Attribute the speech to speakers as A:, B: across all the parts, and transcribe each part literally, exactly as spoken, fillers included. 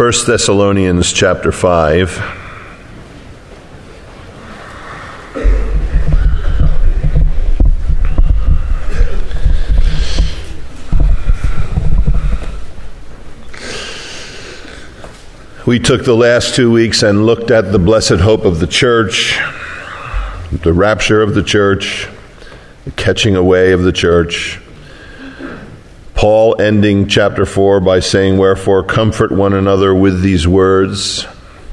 A: First Thessalonians chapter five. We took the last two weeks and looked at the blessed hope of the church, the rapture of the church, the catching away of the church. Paul ending chapter four by saying, "Wherefore comfort one another with these words."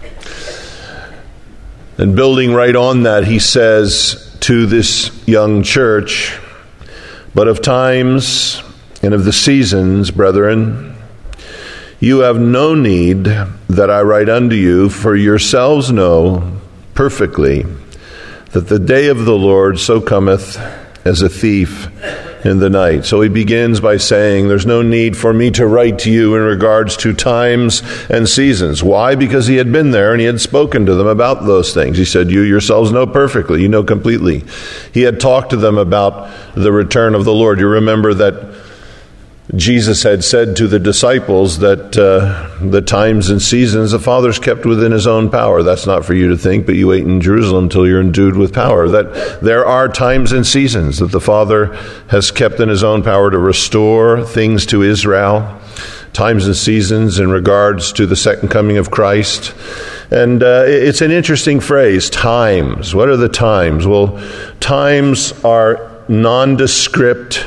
A: And building right on that, he says to this young church, "But of times and of the seasons, brethren, you have no need that I write unto you, for yourselves know perfectly that the day of the Lord so cometh as a thief in the night." So he begins by saying there's no need for me to write to you in regards to times and seasons. Why? Because he had been there and he had spoken to them about those things. He said, you yourselves know perfectly, you know completely. He had talked to them about the return of the Lord. You remember that Jesus had said to the disciples that uh, the times and seasons the Father's kept within his own power. That's not for you to think, but you wait in Jerusalem until you're endued with power. That there are times and seasons that the Father has kept in his own power to restore things to Israel. Times and seasons in regards to the second coming of Christ. And uh, it's an interesting phrase, times. What are the times? Well, times are nondescript,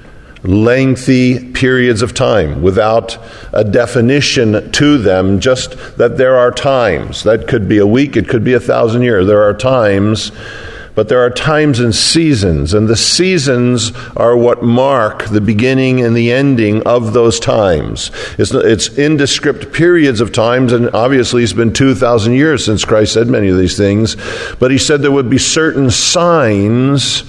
A: lengthy periods of time without a definition to them, just that there are times. That could be a week, it could be a thousand years. There are times, but there are times and seasons, and the seasons are what mark the beginning and the ending of those times. It's, it's indescript periods of times, and obviously it's been two thousand years since Christ said many of these things, but he said there would be certain signs,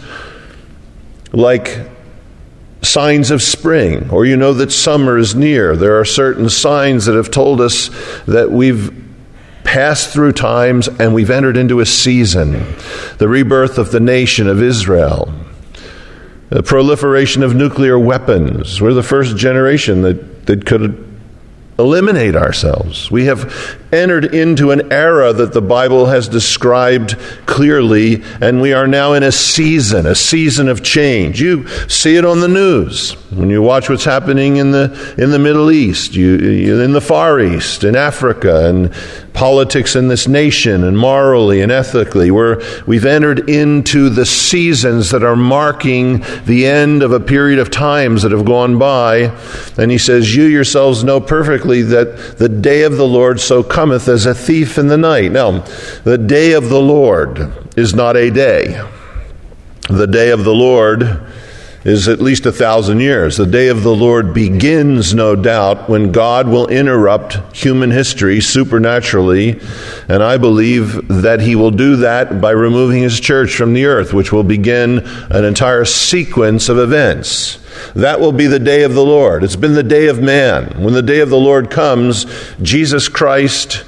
A: like signs of spring, or you know that summer is near. There are certain signs that have told us that we've passed through times and we've entered into a season. The rebirth of the nation of Israel. The proliferation of nuclear weapons. We're the first generation that, that could eliminate ourselves. We have entered into an era that the Bible has described clearly, and we are now in a season, a season of change. You see it on the news when you watch what's happening in the in the Middle East, you, you in the Far East, in Africa, and politics in this nation, and morally and ethically. We're, we've entered into the seasons that are marking the end of a period of times that have gone by. And he says, you yourselves know perfectly that the day of the Lord so cometh as a thief in the night. Now, the day of the Lord is not a day. The day of the Lord is at least a thousand years. The day of the Lord begins, no doubt, when God will interrupt human history supernaturally, and I believe that he will do that by removing his church from the earth, which will begin an entire sequence of events. That will be the day of the Lord. It's been the day of man. When the day of the Lord comes, Jesus Christ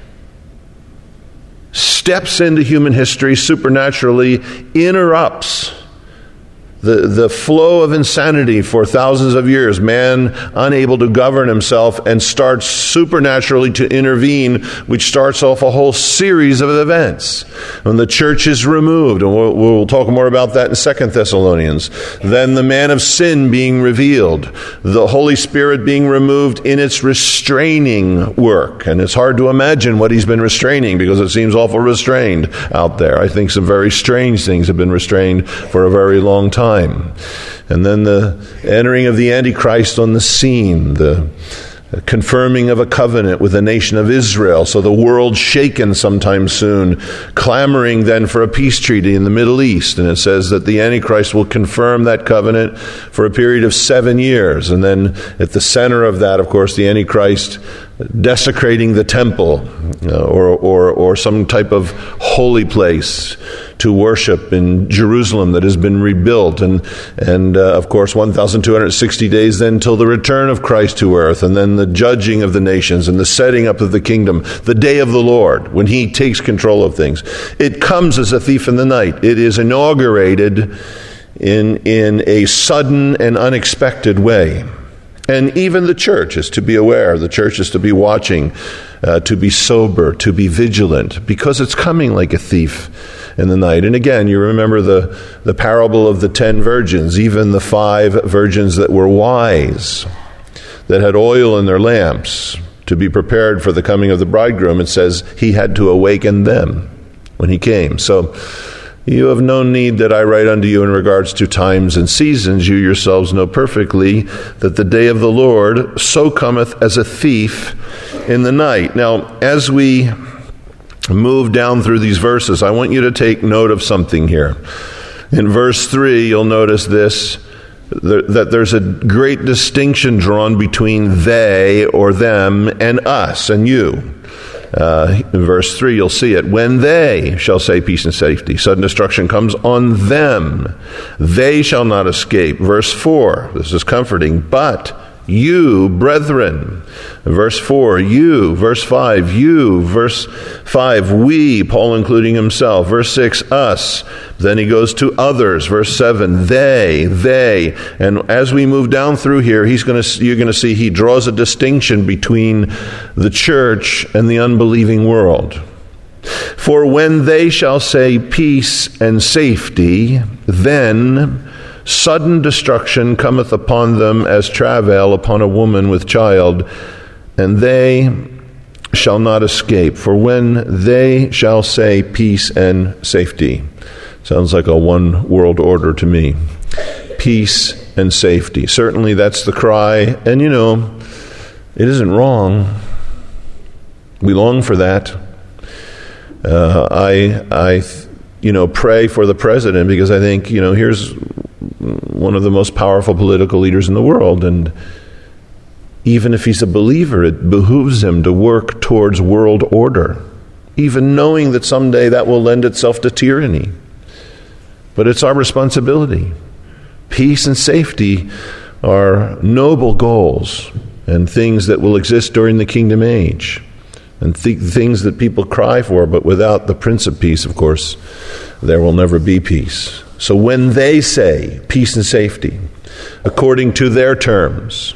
A: steps into human history supernaturally, interrupts The, the flow of insanity for thousands of years, man unable to govern himself, and starts supernaturally to intervene, which starts off a whole series of events. When the church is removed, and we'll, we'll talk more about that in Second Thessalonians, then the man of sin being revealed, the Holy Spirit being removed in its restraining work. And it's hard to imagine what he's been restraining, because it seems awful restrained out there. I think some very strange things have been restrained for a very long time. And then the entering of the Antichrist on the scene, the confirming of a covenant with the nation of Israel, so the world shaken sometime soon, clamoring then for a peace treaty in the Middle East. And it says that the Antichrist will confirm that covenant for a period of seven years. And then at the center of that, of course, the Antichrist desecrating the temple uh, or, or, or some type of holy place to worship in Jerusalem that has been rebuilt. And, and uh, of course, one thousand two hundred sixty days then till the return of Christ to earth, and then the judging of the nations and the setting up of the kingdom, the day of the Lord, when he takes control of things. It comes as a thief in the night. It is inaugurated in, in a sudden and unexpected way. And even the church is to be aware. The church is to be watching, uh, to be sober, to be vigilant, because it's coming like a thief in the night. And again, you remember the, the parable of the ten virgins, even the five virgins that were wise, that had oil in their lamps to be prepared for the coming of the bridegroom. It says he had to awaken them when he came. So you have no need that I write unto you in regards to times and seasons. You yourselves know perfectly that the day of the Lord so cometh as a thief in the night. Now, as we move down through these verses, I want you to take note of something here. In verse three, you'll notice this, that there's a great distinction drawn between they or them and us and you. Uh, in verse three, you'll see it. When they shall say peace and safety, sudden destruction comes on them. They shall not escape. Verse four, this is comforting. But you, brethren. Verse four, you. Verse five, you. Verse five, we, Paul including himself. Verse six, us. Then he goes to others. Verse seven, they, they. And as we move down through here, he's going to, you're going to see he draws a distinction between the church and the unbelieving world. For when they shall say peace and safety, then sudden destruction cometh upon them as travail upon a woman with child, and they shall not escape. For when they shall say peace and safety. Sounds like a one world order to me. Peace and safety. Certainly that's the cry, and you know, it isn't wrong. We long for that. Uh, I, I, you know, pray for the president because I think, you know, here's one of the most powerful political leaders in the world, and even if he's a believer, it behooves him to work towards world order, even knowing that someday that will lend itself to tyranny. But it's our responsibility. Peace and safety are noble goals and things that will exist during the kingdom age, and th- things that people cry for, but without the Prince of Peace, of course, there will never be peace. So when they say peace and safety, according to their terms,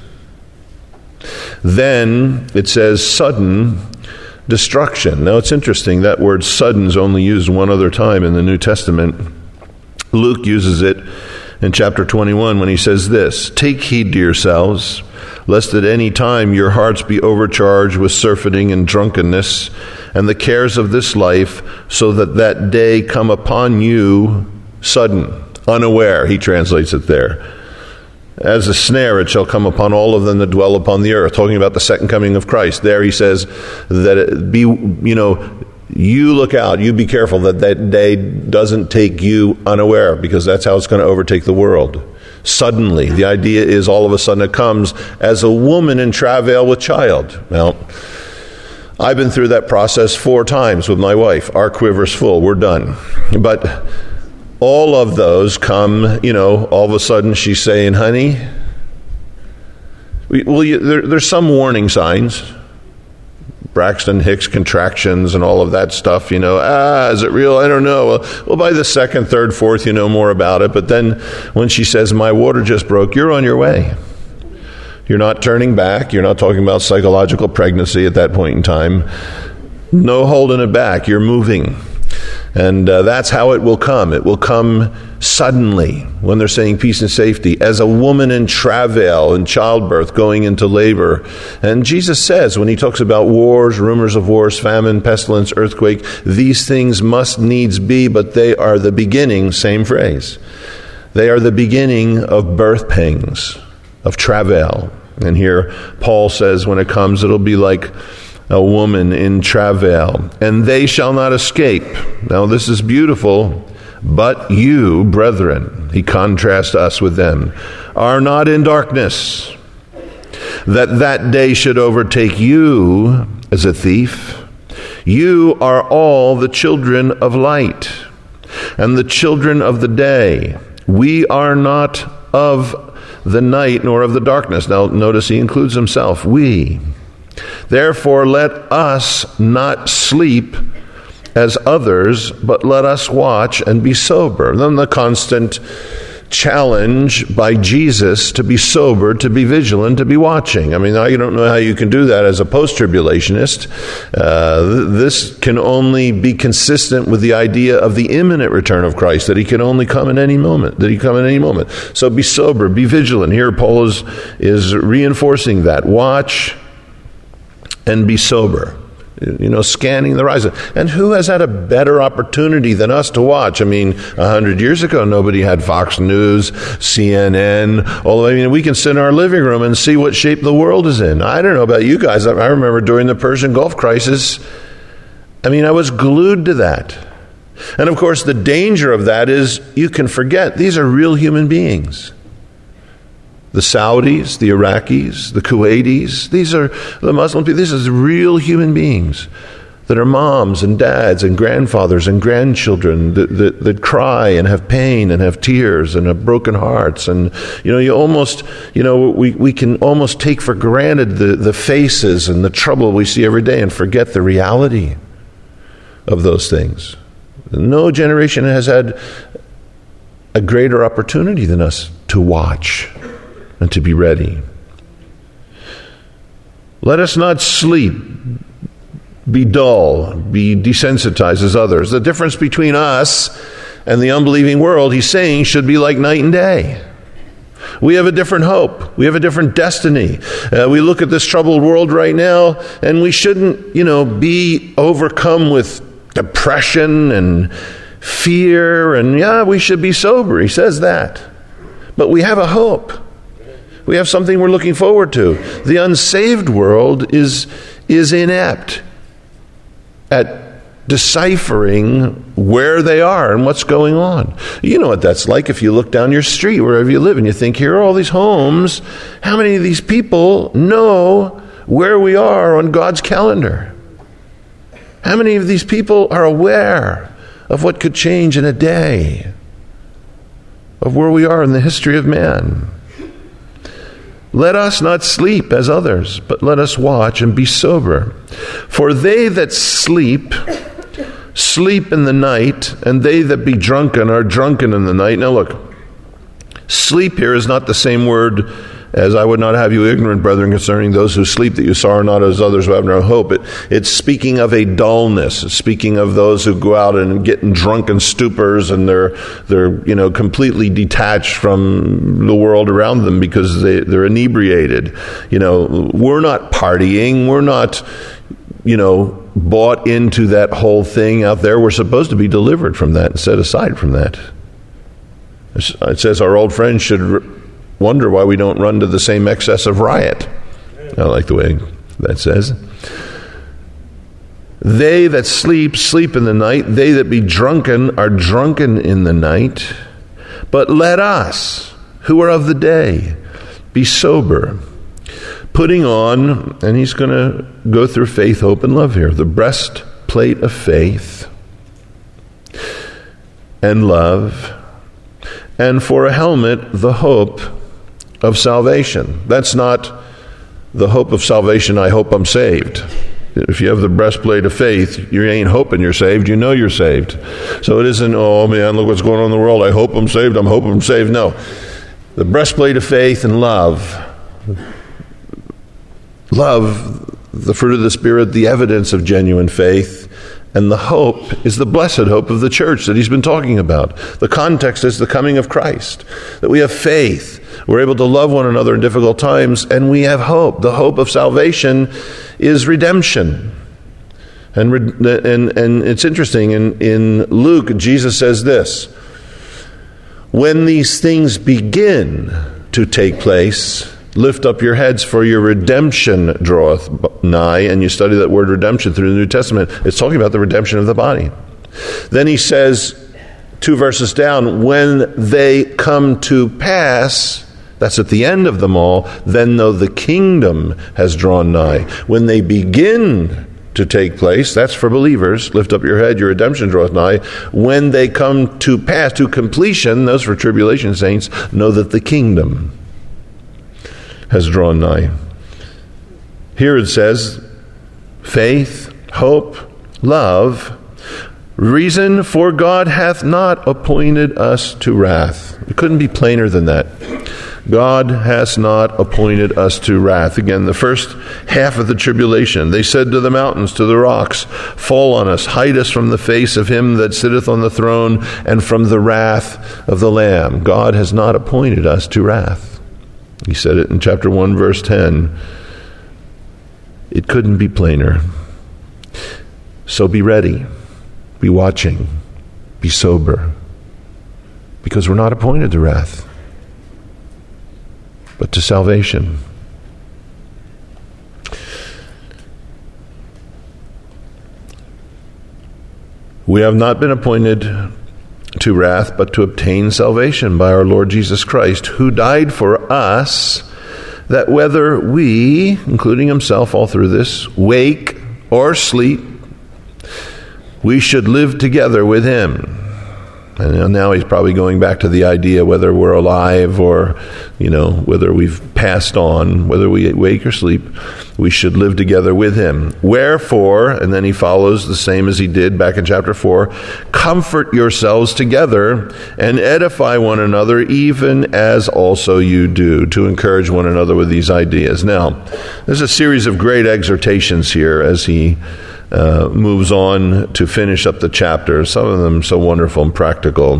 A: then it says sudden destruction. Now it's interesting, that word sudden is only used one other time in the New Testament. Luke uses it in chapter twenty-one when he says this, take heed to yourselves, lest at any time your hearts be overcharged with surfeiting and drunkenness and the cares of this life, so that that day come upon you sudden, unaware, he translates it there. As a snare it shall come upon all of them that dwell upon the earth, talking about the second coming of Christ. There he says that it be, you know, you look out, you be careful that that day doesn't take you unaware, because that's how it's going to overtake the world. Suddenly. The idea is all of a sudden it comes as a woman in travail with child. Now, I've been through that process four times with my wife. Our quiver's full. We're done. But all of those come, you know, all of a sudden she's saying, honey, well, you, there, there's some warning signs. Braxton Hicks contractions and all of that stuff, you know, ah, is it real? I don't know. Well, well, by the second, third, fourth, you know more about it. But then when she says, my water just broke, you're on your way. You're not turning back. You're not talking about psychological pregnancy at that point in time. No holding it back. You're moving. And uh, that's how it will come. It will come suddenly when they're saying peace and safety, as a woman in travail, in childbirth, going into labor. And Jesus says, when he talks about wars, rumors of wars, famine, pestilence, earthquake, these things must needs be, but they are the beginning, same phrase. They are the beginning of birth pangs, of travail. And here Paul says when it comes, it'll be like a woman in travail, and they shall not escape. Now this is beautiful. But you, brethren, he contrasts us with them, are not in darkness, that that day should overtake you as a thief. You are all the children of light and the children of the day. We are not of the night nor of the darkness. Now notice he includes himself. We. Therefore let us not sleep as others, but let us watch and be sober. Then the constant challenge by Jesus to be sober, to be vigilant, to be watching. I mean, I don't know how you can do that as a post-tribulationist. Uh, this can only be consistent with the idea of the imminent return of Christ, that he can only come in any moment, that he come in any moment. So be sober, be vigilant. Here Paul is, is reinforcing that. Watch and be sober. You know, scanning the horizon. And who has had a better opportunity than us to watch? I mean, a hundred years ago, nobody had Fox News, C N N. Although, I mean, we can sit in our living room and see what shape the world is in. I don't know about you guys. I remember during the Persian Gulf crisis, I mean, I was glued to that. And of course, the danger of that is you can forget these are real human beings. The Saudis, the Iraqis, the Kuwaitis, these are the Muslim people. These are real human beings that are moms and dads and grandfathers and grandchildren that, that, that cry and have pain and have tears and have broken hearts. And, you know, you almost, you know, we, we can almost take for granted the, the faces and the trouble we see every day and forget the reality of those things. No generation has had a greater opportunity than us to watch and to be ready. Let us not sleep, be dull, be desensitized as others. The difference between us and the unbelieving world, he's saying, should be like night and day. We have a different hope. We have a different destiny. Uh, we look at this troubled world right now, and we shouldn't, you know, be overcome with depression and fear. And yeah, we should be sober. He says that. But we have a hope. We have something we're looking forward to. The unsaved world is, is inept at deciphering where they are and what's going on. You know what that's like if you look down your street, wherever you live, and you think, here are all these homes. How many of these people know where we are on God's calendar? How many of these people are aware of what could change in a day, of where we are in the history of man? Let us not sleep as others, but let us watch and be sober. For they that sleep, sleep in the night, and they that be drunken are drunken in the night. Now look, sleep here is not the same word as I would not have you ignorant, brethren, concerning those who sleep, that you sorrow not as others who have no hope. It, it's speaking of a dullness. It's speaking of those who go out and get in drunken stupors, and they're, they're you know, completely detached from the world around them because they, they're inebriated. You know, we're not partying. We're not, you know, bought into that whole thing out there. We're supposed to be delivered from that and set aside from that. It says our old friends should wonder why we don't run to the same excess of riot. I like the way that says. They that sleep, sleep in the night. They that be drunken are drunken in the night. But let us, who are of the day, be sober, putting on, and he's going to go through faith, hope, and love here, the breastplate of faith and love, and for a helmet, the hope of salvation. That's not the hope of salvation, I hope I'm saved. If you have the breastplate of faith, you ain't hoping you're saved, you know you're saved. So it isn't, oh man, look what's going on in the world, I hope I'm saved, I'm hoping I'm saved. No. The breastplate of faith and love. Love, the fruit of the Spirit, the evidence of genuine faith. And the hope is the blessed hope of the church that he's been talking about. The context is the coming of Christ. That we have faith. We're able to love one another in difficult times. And we have hope. The hope of salvation is redemption. And and, and it's interesting. In, in Luke, Jesus says this. When these things begin to take place, lift up your heads, for your redemption draweth nigh. And you study that word redemption through the New Testament. It's talking about the redemption of the body. Then he says, two verses down, when they come to pass, that's at the end of them all, then though the kingdom has drawn nigh. When they begin to take place, that's for believers, lift up your head, your redemption draweth nigh. When they come to pass, to completion, those for tribulation saints, know that the kingdom has drawn nigh. Here it says, faith, hope, love, reason, for God hath not appointed us to wrath. It couldn't be plainer than that. God has not appointed us to wrath. Again, the first half of the tribulation, they said to the mountains, to the rocks, fall on us, hide us from the face of him that sitteth on the throne and from the wrath of the Lamb. God has not appointed us to wrath. He said it in chapter one, verse ten. It couldn't be plainer. So be ready, be watching, be sober, because we're not appointed to wrath, but to salvation. We have not been appointed to wrath, but to obtain salvation by our Lord Jesus Christ, who died for us, that whether we, including himself all through this, wake or sleep, we should live together with him. And now he's probably going back to the idea whether we're alive or, you know, whether we've passed on, whether we wake or sleep, we should live together with him. Wherefore, and then he follows the same as he did back in chapter four, comfort yourselves together and edify one another, even as also you do, to encourage one another with these ideas. Now, there's a series of great exhortations here as he Uh, moves on to finish up the chapter, some of them so wonderful and practical.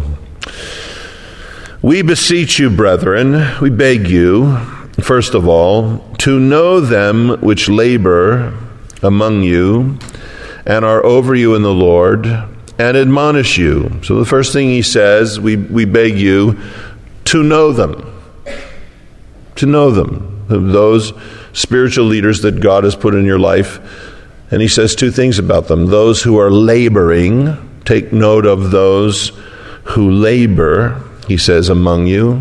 A: We beseech you, brethren, we beg you, first of all, to know them which labor among you and are over you in the Lord, and admonish you. So the first thing he says, we, we beg you to know them. To know them. Those spiritual leaders that God has put in your life. And he says two things about them. Those who are laboring, take note of those who labor, he says, among you,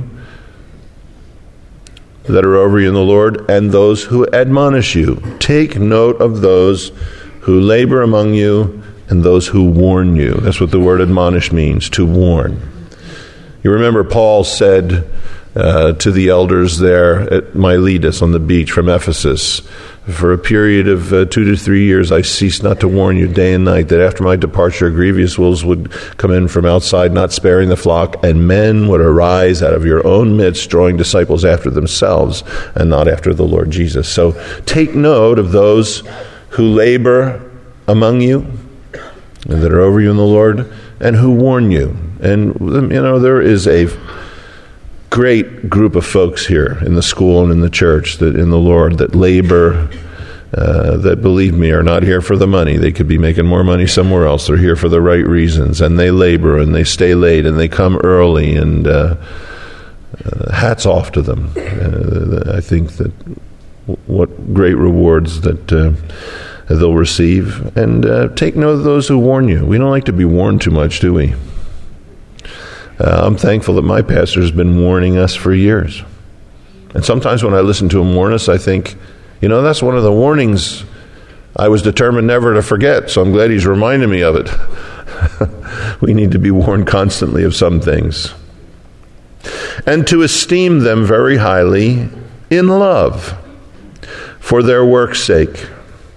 A: that are over you in the Lord, and those who admonish you. Take note of those who labor among you and those who warn you. That's what the word admonish means, to warn. You remember Paul said uh, to the elders there at Miletus on the beach from Ephesus, for a period of uh, two to three years, I ceased not to warn you day and night that after my departure, grievous wolves would come in from outside, not sparing the flock, and men would arise out of your own midst, drawing disciples after themselves and not after the Lord Jesus. So take note of those who labor among you and that are over you in the Lord and who warn you. And, you know, there is a great group of folks here in the school and in the church, that in the Lord, that labor, uh, that, believe me, are not here for the money. They could be making more money somewhere else. They're here for the right reasons, and they labor, and they stay late, and they come early, and uh, uh, hats off to them. Uh, I think that what great rewards that uh, they'll receive. And uh, take note of those who warn you. We don't like to be warned too much, do we? Uh, I'm thankful that my pastor has been warning us for years. And sometimes when I listen to him warn us, I think, you know, that's one of the warnings I was determined never to forget, so I'm glad he's reminding me of it. We need to be warned constantly of some things. And to esteem them very highly in love for their work's sake.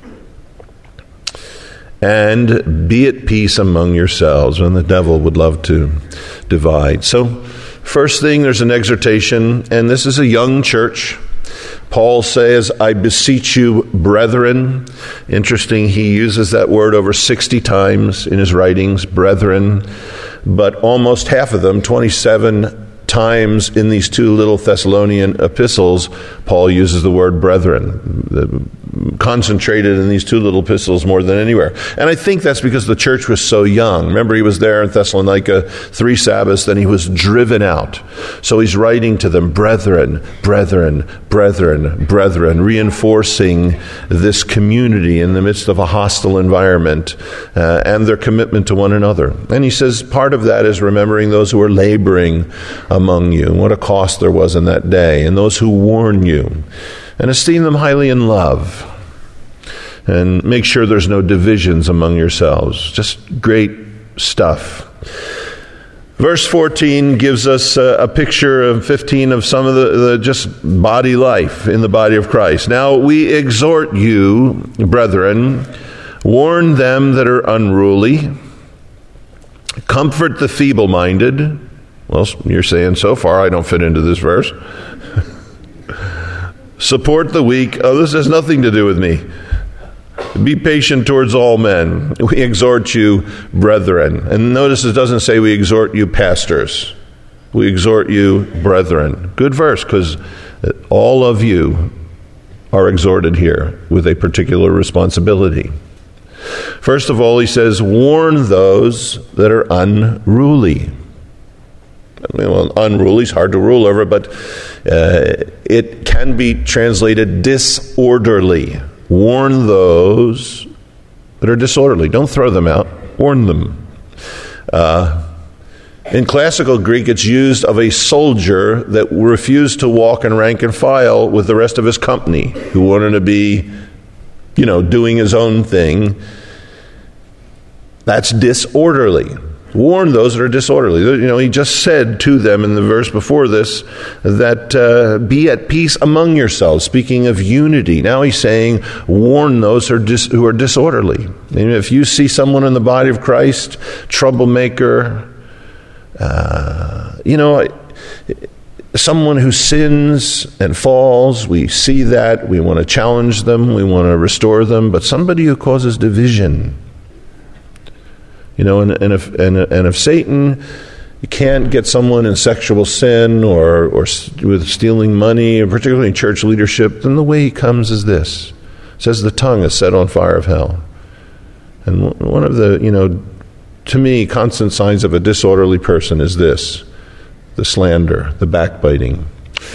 A: And be at peace among yourselves, when the devil would love to divide. So, first thing, there's an exhortation, and this is a young church. Paul says, I beseech you, brethren. Interesting, he uses that word over sixty times in his writings, brethren, but almost half of them, twenty-seven times in these two little Thessalonian epistles, Paul uses the word brethren, concentrated in these two little epistles more than anywhere. And I think that's because the church was so young. Remember, he was there in Thessalonica three Sabbaths, then he was driven out. So he's writing to them, brethren, brethren, brethren, brethren, reinforcing this community in the midst of a hostile environment uh, and their commitment to one another. And he says part of that is remembering those who are laboring among you, and what a cost there was in that day, and those who warn you, and esteem them highly in love, and make sure there's no divisions among yourselves. Just great stuff. Verse fourteen gives us a, a picture of fifteen of some of the, the just body life in the body of Christ. Now we exhort you, brethren, warn them that are unruly, comfort the feeble-minded, Well, you're saying so far I don't fit into this verse. Support the weak. Oh, this has nothing to do with me. Be patient towards all men. We exhort you, brethren. And notice it doesn't say we exhort you, pastors. We exhort you, brethren. Good verse, because all of you are exhorted here with a particular responsibility. First of all, he says, warn those that are unruly. I mean, well, unruly is hard to rule over, but uh, it can be translated disorderly. Warn those that are disorderly. Don't throw them out. Warn them. Uh, in classical Greek, it's used of a soldier that refused to walk in rank and file with the rest of his company, who wanted to be, you know, doing his own thing. That's disorderly. Warn those that are disorderly. You know, he just said to them in the verse before this that uh, be at peace among yourselves, speaking of unity. Now he's saying, warn those who are, dis- who are disorderly. And if you see someone in the body of Christ, troublemaker, uh, you know, someone who sins and falls, we see that, we want to challenge them, we want to restore them, but somebody who causes division, you know, and, and if and, and if Satan can't get someone in sexual sin or or with stealing money, or particularly in church leadership, then the way he comes is this: it says the tongue is set on fire of hell. And one of the, you know, to me, constant signs of a disorderly person is this: the slander, the backbiting.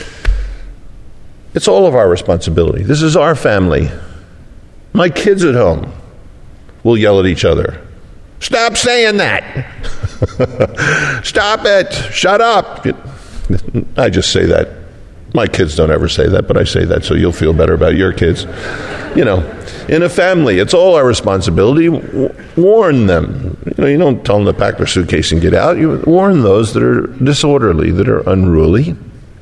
A: It's all of our responsibility. This is our family. My kids at home will yell at each other. Stop saying that. Stop it. Shut up. I just say that. My kids don't ever say that, but I say that so you'll feel better about your kids. You know, in a family, it's all our responsibility. Warn them. You know, you don't tell them to pack their suitcase and get out. You warn those that are disorderly, that are unruly.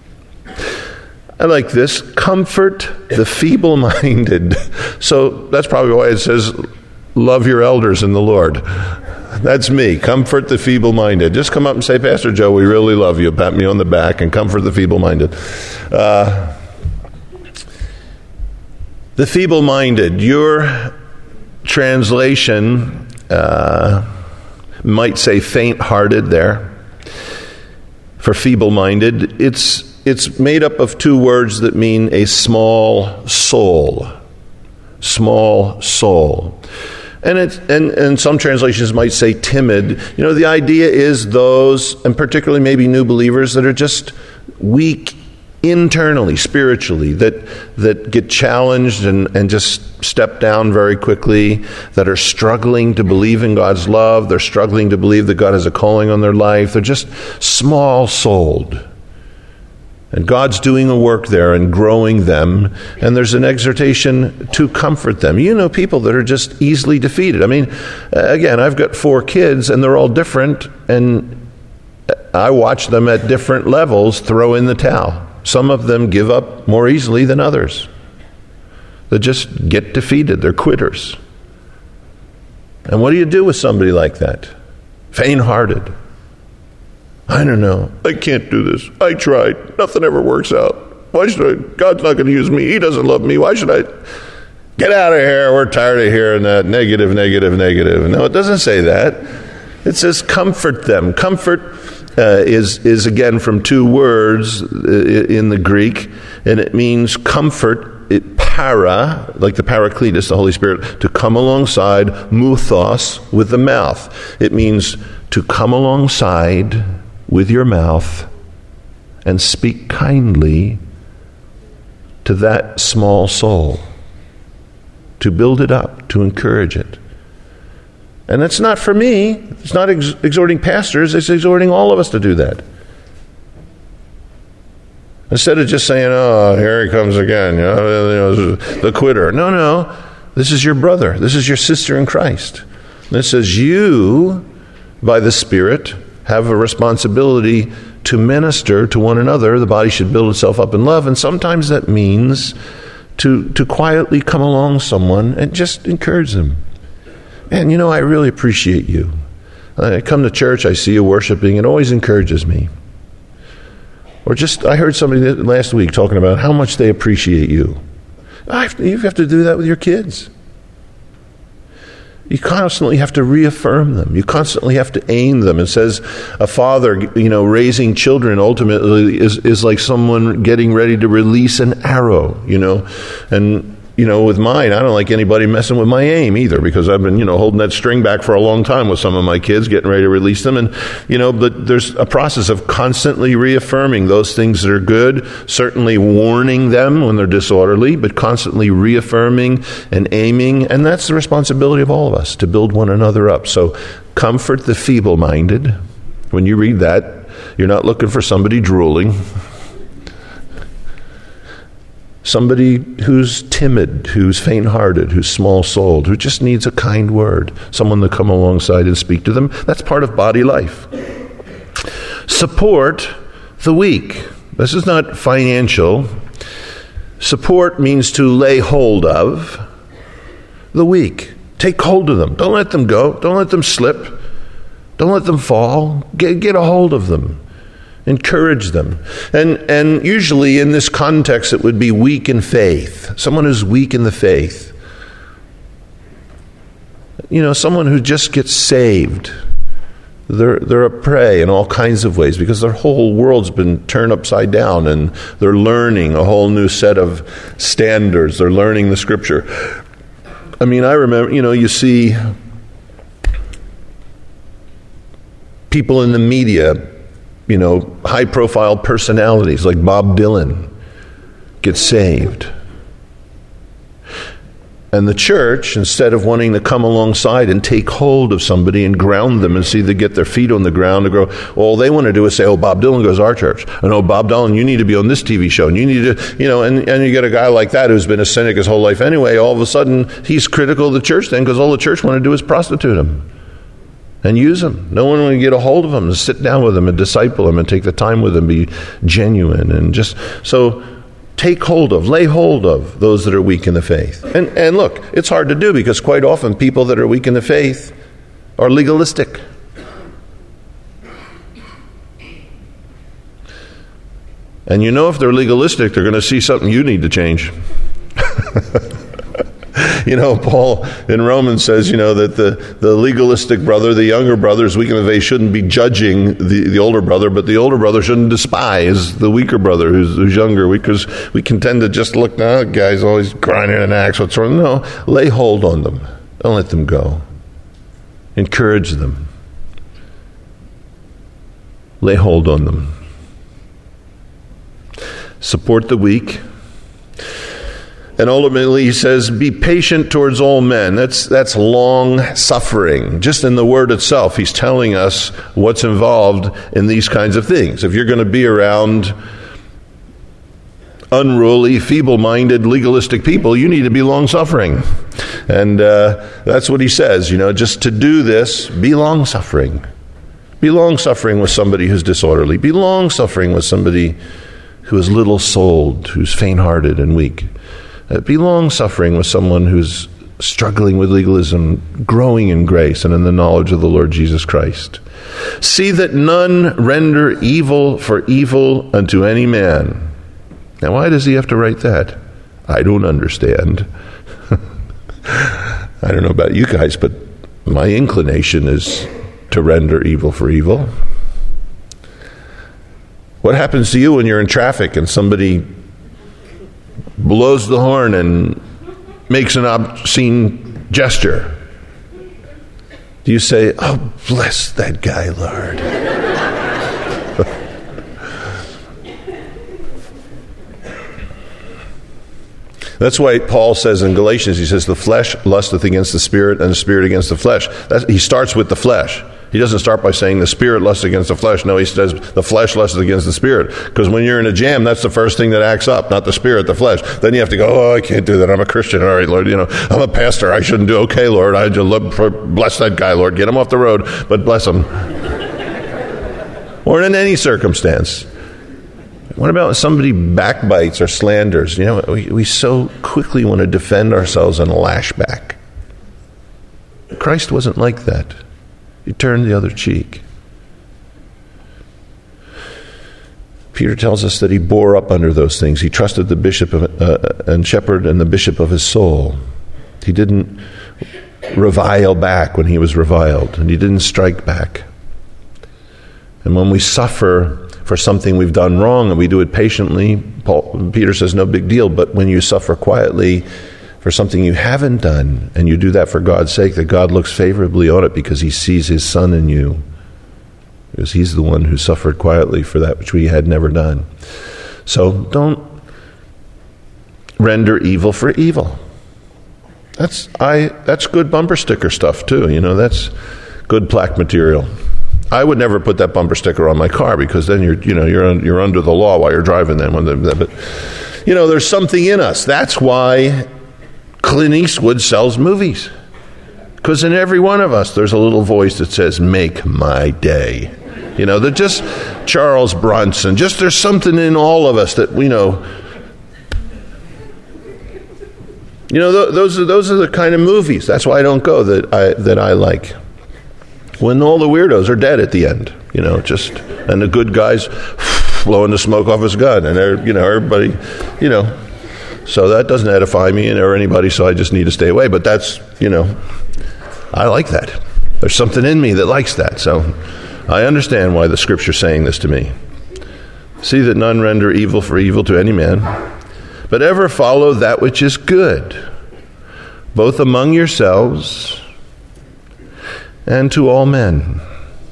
A: I like this. Comfort the feeble-minded. So that's probably why it says, love your elders in the Lord. That's me. Comfort the feeble-minded. Just come up and say, Pastor Joe, we really love you. Pat me on the back and comfort the feeble-minded. Uh, the feeble-minded. Your translation uh, might say faint-hearted there. For feeble-minded, it's it's made up of two words that mean a small soul. Small soul. And, it, and and some translations might say timid. You know, the idea is those, and particularly maybe new believers, that are just weak internally, spiritually, that that get challenged and, and just step down very quickly, that are struggling to believe in God's love. They're struggling to believe that God has a calling on their life. They're just small-souled. And God's doing a work there and growing them, and there's an exhortation to comfort them. You know people that are just easily defeated. I mean, again, I've got four kids, and they're all different, and I watch them at different levels throw in the towel. Some of them give up more easily than others. They just get defeated. They're quitters. And what do you do with somebody like that? Faint-hearted. I don't know. I can't do this. I tried. Nothing ever works out. Why should I? God's not going to use me. He doesn't love me. Why should I? Get out of here. We're tired of hearing that. Negative, negative, negative. No, it doesn't say that. It says comfort them. Comfort uh, is, is again from two words in the Greek, and it means comfort, it, para, like the Paracletus, the Holy Spirit, to come alongside, muthos, with the mouth. It means to come alongside with your mouth and speak kindly to that small soul, to build it up, to encourage it. And that's not for me. It's not ex- exhorting pastors. It's exhorting all of us to do that. Instead of just saying, oh, here he comes again, you know, the quitter. No, no. This is your brother. This is your sister in Christ. This is you, by the Spirit, have a responsibility to minister to one another. The body should build itself up in love, and sometimes that means to to quietly come along someone and just encourage them. And you know, I really appreciate you. I come to church, I see you worshiping, it always encourages me. Or just, I heard somebody last week talking about how much they appreciate you. I have to, you have to do that with your kids. You constantly have to reaffirm them. You constantly have to aim them. It says a father, you know, raising children ultimately is, is like someone getting ready to release an arrow, you know. And, you know, with mine, I don't like anybody messing with my aim either, because I've been, you know, holding that string back for a long time with some of my kids, getting ready to release them. And, you know, but there's a process of constantly reaffirming those things that are good, certainly warning them when they're disorderly, but constantly reaffirming and aiming. And that's the responsibility of all of us, to build one another up. So comfort the feeble-minded. When you read that, you're not looking for somebody drooling. Somebody who's timid, who's faint-hearted, who's small-souled, who just needs a kind word, someone to come alongside and speak to them. That's part of body life. Support the weak. This is not financial. Support means to lay hold of the weak. Take hold of them. Don't let them go. Don't let them slip. Don't let them fall. Get, get a hold of them. Encourage them. And and usually in this context it would be weak in faith. Someone who's weak in the faith. You know, someone who just gets saved. They're they're a prey in all kinds of ways because their whole world's been turned upside down, and they're learning a whole new set of standards. They're learning the Scripture. I mean, I remember, you know, you see people in the media, you know, high-profile personalities like Bob Dylan get saved. And the church, instead of wanting to come alongside and take hold of somebody and ground them and see they get their feet on the ground and go, all they want to do is say, oh, Bob Dylan goes to our church. And oh, Bob Dylan, you need to be on this T V show. And you need to, you know, and, and you get a guy like that who's been a cynic his whole life anyway. All of a sudden, he's critical of the church then because all the church want to do is prostitute him and use him. No one will get a hold of him and sit down with him and disciple him and take the time with him, be genuine. And just, so take hold of, lay hold of those that are weak in the faith. And and look, it's hard to do because quite often people that are weak in the faith are legalistic. And you know if they're legalistic, they're going to see something you need to change. You know, Paul in Romans says, you know, that the, the legalistic brother, the younger brother, is weak in the faith, shouldn't be judging the, the older brother, but the older brother shouldn't despise the weaker brother who's, who's younger, because we can tend to just look, now, that guy's always grinding an axe, what's wrong? No, lay hold on them. Don't let them go. Encourage them. Lay hold on them. Support the weak. And ultimately, he says, be patient towards all men. That's that's long suffering. Just in the word itself, he's telling us what's involved in these kinds of things. If you're going to be around unruly, feeble-minded, legalistic people, you need to be long-suffering. And uh, that's what he says, you know, just to do this, be long-suffering. Be long-suffering with somebody who's disorderly. Be long-suffering with somebody who is little-souled, who's faint-hearted and weak. Be long-suffering with someone who's struggling with legalism, growing in grace and in the knowledge of the Lord Jesus Christ. See that none render evil for evil unto any man. Now, why does he have to write that? I don't understand. I don't know about you guys, but my inclination is to render evil for evil. What happens to you when you're in traffic and somebody blows the horn and makes an obscene gesture? Do you say, oh, bless that guy, Lord? That's why Paul says in Galatians, he says, the flesh lusteth against the spirit, and the spirit against the flesh. That's, he starts with the flesh. He doesn't start by saying the spirit lusts against the flesh. No, he says the flesh lusts against the spirit. Because when you're in a jam, that's the first thing that acts up, not the spirit, the flesh. Then you have to go, oh, I can't do that. I'm a Christian. All right, Lord, you know, I'm a pastor. I shouldn't do. Okay, Lord, I just bless that guy, Lord. Get him off the road, but bless him. Or in any circumstance. What about somebody backbites or slanders? You know, we, we so quickly want to defend ourselves and lash back. Christ wasn't like that. He turned the other cheek. Peter tells us that he bore up under those things. He trusted the bishop of, uh, and shepherd and the bishop of his soul. He didn't revile back when he was reviled, and he didn't strike back. And when we suffer for something we've done wrong and we do it patiently, Paul, Peter says no big deal, but when you suffer quietly for something you haven't done, and you do that for God's sake, that God looks favorably on it because he sees his son in you. Because he's the one who suffered quietly for that which we had never done. So don't render evil for evil. That's I. That's good bumper sticker stuff too. You know, that's good plaque material. I would never put that bumper sticker on my car because then you're, you know, you're you're under the law while you're driving them. But you know, there's something in us. That's why Clint Eastwood sells movies, because in every one of us there's a little voice that says, "Make my day." You know, that just Charles Bronson. Just there's something in all of us that, you know. You know, th- those are those are the kind of movies. That's why I don't go that I that I like. When all the weirdos are dead at the end, you know, just and the good guys blowing the smoke off his gun, and you know everybody, you know. So that doesn't edify me or anybody. So I just need to stay away. But that's, you know, I like that. There's something in me that likes that. So I understand why the Scripture's saying this to me. See that none render evil for evil to any man, but ever follow that which is good, both among yourselves and to all men.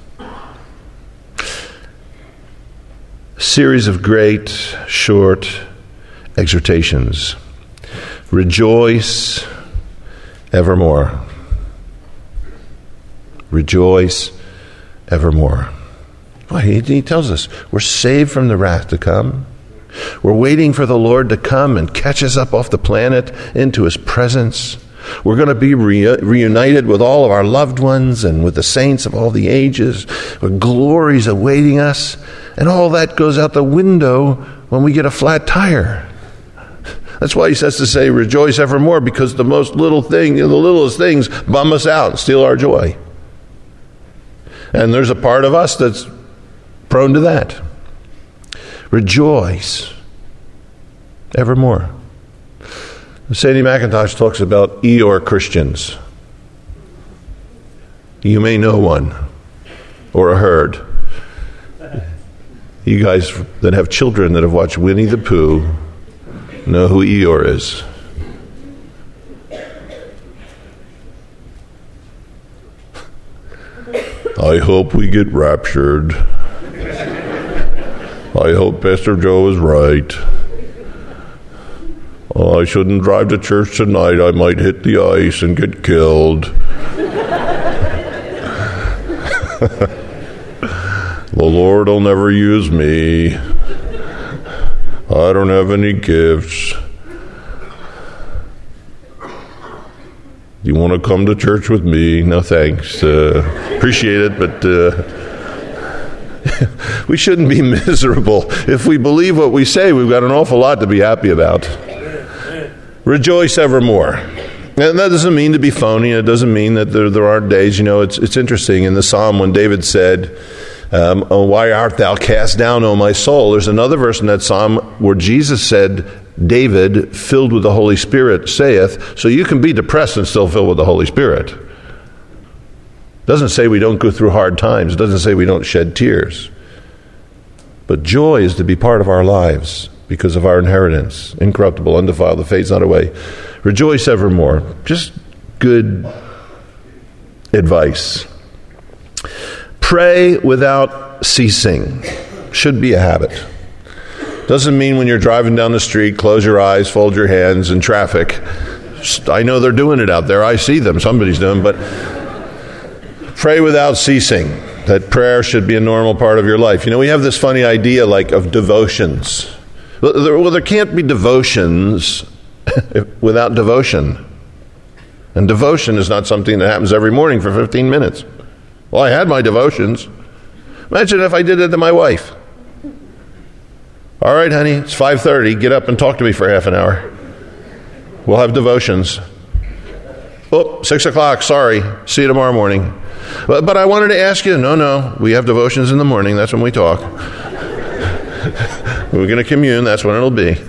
A: A series of great, short exhortations. Rejoice evermore. Rejoice evermore. Well, he, he tells us we're saved from the wrath to come. We're waiting for the Lord to come and catch us up off the planet into his presence. We're going to be re- reunited with all of our loved ones and with the saints of all the ages. With glories awaiting us. And all that goes out the window when we get a flat tire. That's why he says to say, rejoice evermore, because the most little thing, you know, the littlest things bum us out and steal our joy. And there's a part of us that's prone to that. Rejoice evermore. Sadie McIntosh talks about Eeyore Christians. You may know one or a herd. You guys that have children that have watched Winnie the Pooh know who Eeyore is. I hope we get raptured. I hope Pastor Joe is right. Oh, I shouldn't drive to church tonight. I might hit the ice and get killed. The Lord will never use me. I don't have any gifts. Do you want to come to church with me? No, thanks. Uh, appreciate it, but uh, we shouldn't be miserable. If we believe what we say, we've got an awful lot to be happy about. Rejoice evermore. And that doesn't mean to be phony. It doesn't mean that there, there aren't days. You know, it's it's interesting in the Psalm when David said, um, oh, why art thou cast down, O my soul? There's another verse in that Psalm where Jesus said, David, filled with the Holy Spirit, saith, so you can be depressed and still filled with the Holy Spirit. It doesn't say we don't go through hard times. It doesn't say we don't shed tears. But joy is to be part of our lives because of our inheritance, incorruptible, undefiled, the fades not away. Rejoice evermore. Just good advice. Pray without ceasing. Should be a habit. Doesn't mean when you're driving down the street, close your eyes, fold your hands in traffic. I know they're doing it out there. I see them. Somebody's doing, but pray without ceasing. That prayer should be a normal part of your life. You know, we have this funny idea like of devotions. Well, there, well, there can't be devotions without devotion. And devotion is not something that happens every morning for fifteen minutes. Well, I had my devotions. Imagine if I did it to my wife. All right, honey, it's five thirty. Get up and talk to me for half an hour. We'll have devotions. Oh, six o'clock. Sorry. See you tomorrow morning. But, but I wanted to ask you, no, no, we have devotions in the morning. That's when we talk. We're going to commune. That's when it'll be.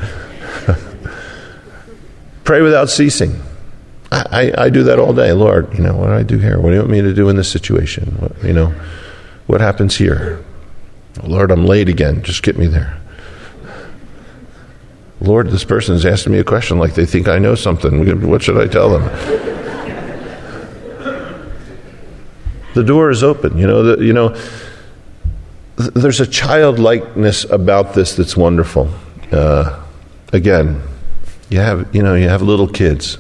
A: Pray without ceasing. I, I, I do that all day. Lord, you know, what do I do here? What do you want me to do in this situation? What, you know, what happens here? Lord, I'm late again. Just get me there. Lord, this person is asking me a question like they think I know something. What should I tell them? The door is open. You know, the, you know. Th- there's a childlikeness about this that's wonderful. Uh, again, you have you know you have little kids.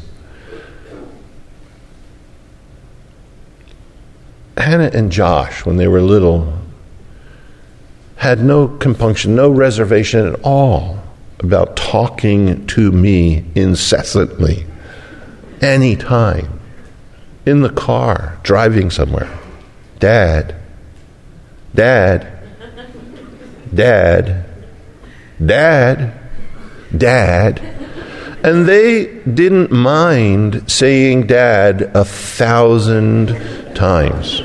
A: Hannah and Josh, when they were little, had no compunction, no reservation at all about talking to me incessantly, anytime, in the car, driving somewhere. Dad, Dad, Dad, Dad, Dad. And they didn't mind saying Dad a thousand times.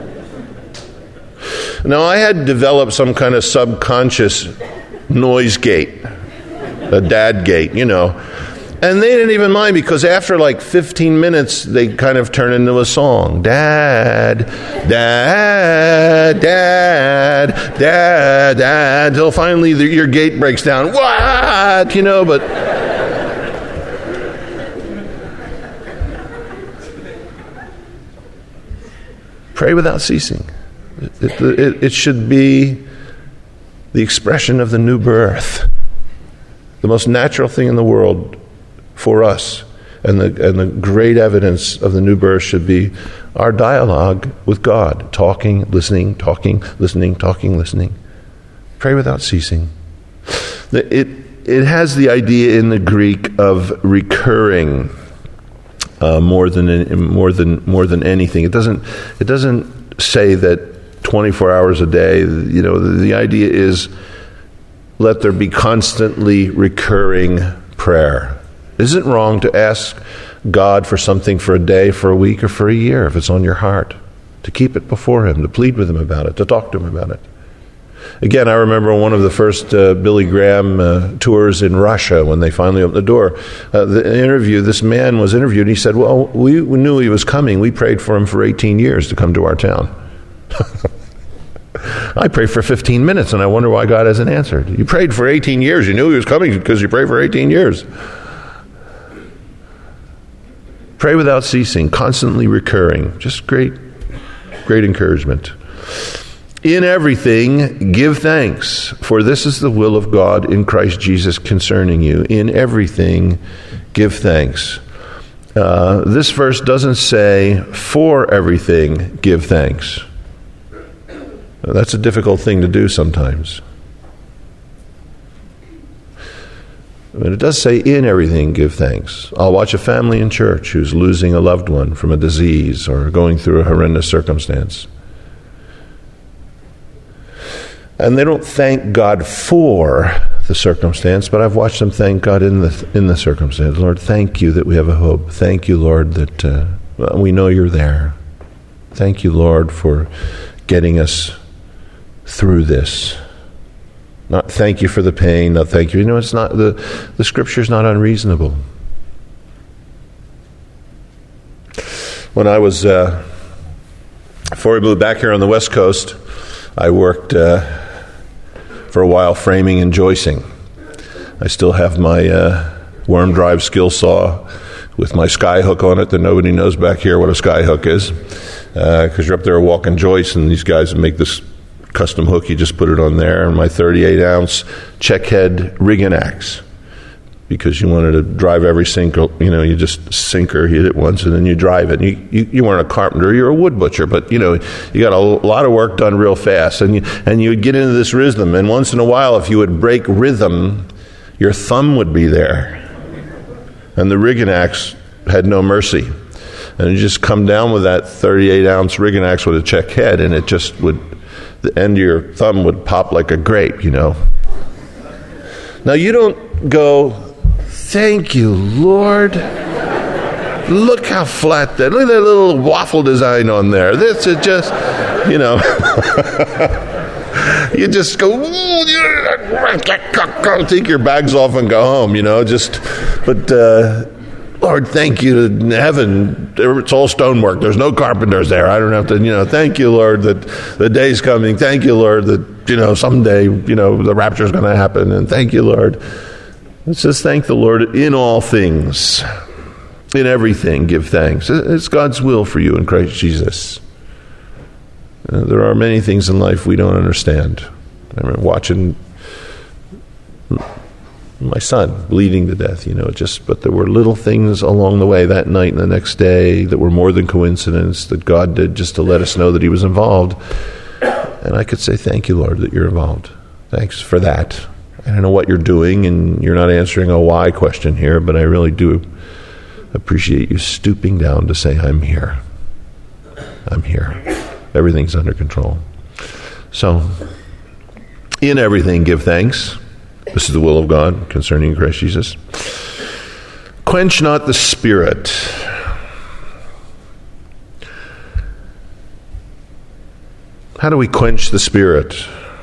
A: Now, I had developed some kind of subconscious noise gate, a dad gate, you know. And they didn't even mind, because after like fifteen minutes, they kind of turn into a song. Dad, Dad, Dad, Dad, Dad, till finally the, your gate breaks down. What? You know, but... Pray without ceasing. It, it, it should be the expression of the new birth. The most natural thing in the world for us, and the and the great evidence of the new birth should be our dialogue with God. Talking, listening, talking, listening, talking, listening. Pray without ceasing. It, it has the idea in the Greek of recurring. Uh, more than more than more than anything, it doesn't it doesn't say that twenty-four hours a day. You know, the, the idea is let there be constantly recurring prayer. It isn't wrong to ask God for something for a day, for a week, or for a year if it's on your heart. To keep it before Him, to plead with Him about it, to talk to Him about it. Again, I remember one of the first uh, Billy Graham uh, tours in Russia when they finally opened the door. Uh, the interview, this man was interviewed, and he said, well, we knew he was coming. We prayed for him for eighteen years to come to our town. I prayed for fifteen minutes, and I wonder why God hasn't answered. You prayed for eighteen years. You knew he was coming because you prayed for eighteen years. Pray without ceasing, constantly recurring. Just great, great encouragement. In everything, give thanks, for this is the will of God in Christ Jesus concerning you. In everything, give thanks. Uh, this verse doesn't say, for everything, give thanks. That's a difficult thing to do sometimes. But it does say, in everything, give thanks. I'll watch a family in church who's losing a loved one from a disease or going through a horrendous circumstance. And they don't thank God for the circumstance, but I've watched them thank God in the in the circumstance. Lord, thank you that we have a hope. Thank you, Lord, that uh, we know you're there. Thank you, Lord, for getting us through this. Not thank you for the pain, not thank you. You know, it's not the the Scripture's not unreasonable. When I was uh, before we moved back here on the West Coast, I worked uh, for a while framing and joisting. I still have my uh, worm drive skill saw with my sky hook on it that nobody knows back here what a sky hook is, because uh, you're up there walking joists and these guys make this custom hook, you just put it on there, and my thirty-eight ounce check head rigging axe, because you wanted to drive every sinker, you know, you just sinker, hit it once, and then you drive it. You, you, you weren't a carpenter, you're a wood butcher, but, you know, you got a lot of work done real fast, and you, and you would get into this rhythm, and once in a while, if you would break rhythm, your thumb would be there, and the rigging axe had no mercy, and you just come down with that thirty-eight ounce rigging axe with a check head, and it just would, the end of your thumb would pop like a grape, you know. Now, you don't go, thank you, Lord. Look how flat that, look at that little waffle design on there. This is just, you know, you just go, take your bags off and go home, you know, just, but, uh, Lord, thank you to heaven. It's all stonework. There's no carpenters there. I don't have to, you know, thank you, Lord, that the day's coming. Thank you, Lord, that, you know, someday, you know, the rapture's going to happen. And thank you, Lord. Let's just thank the Lord in all things. In everything, give thanks. It's God's will for you in Christ Jesus. Uh, there are many things in life we don't understand. I remember watching my son bleeding to death, you know, just, but there were little things along the way that night and the next day that were more than coincidence that God did just to let us know that he was involved. And I could say, thank you, Lord, that you're involved. Thanks for that. I don't know what you're doing, and you're not answering a why question here, but I really do appreciate you stooping down to say, I'm here. I'm here. Everything's under control. So, in everything, give thanks. This is the will of God concerning Christ Jesus. Quench not the Spirit. How do we quench the Spirit?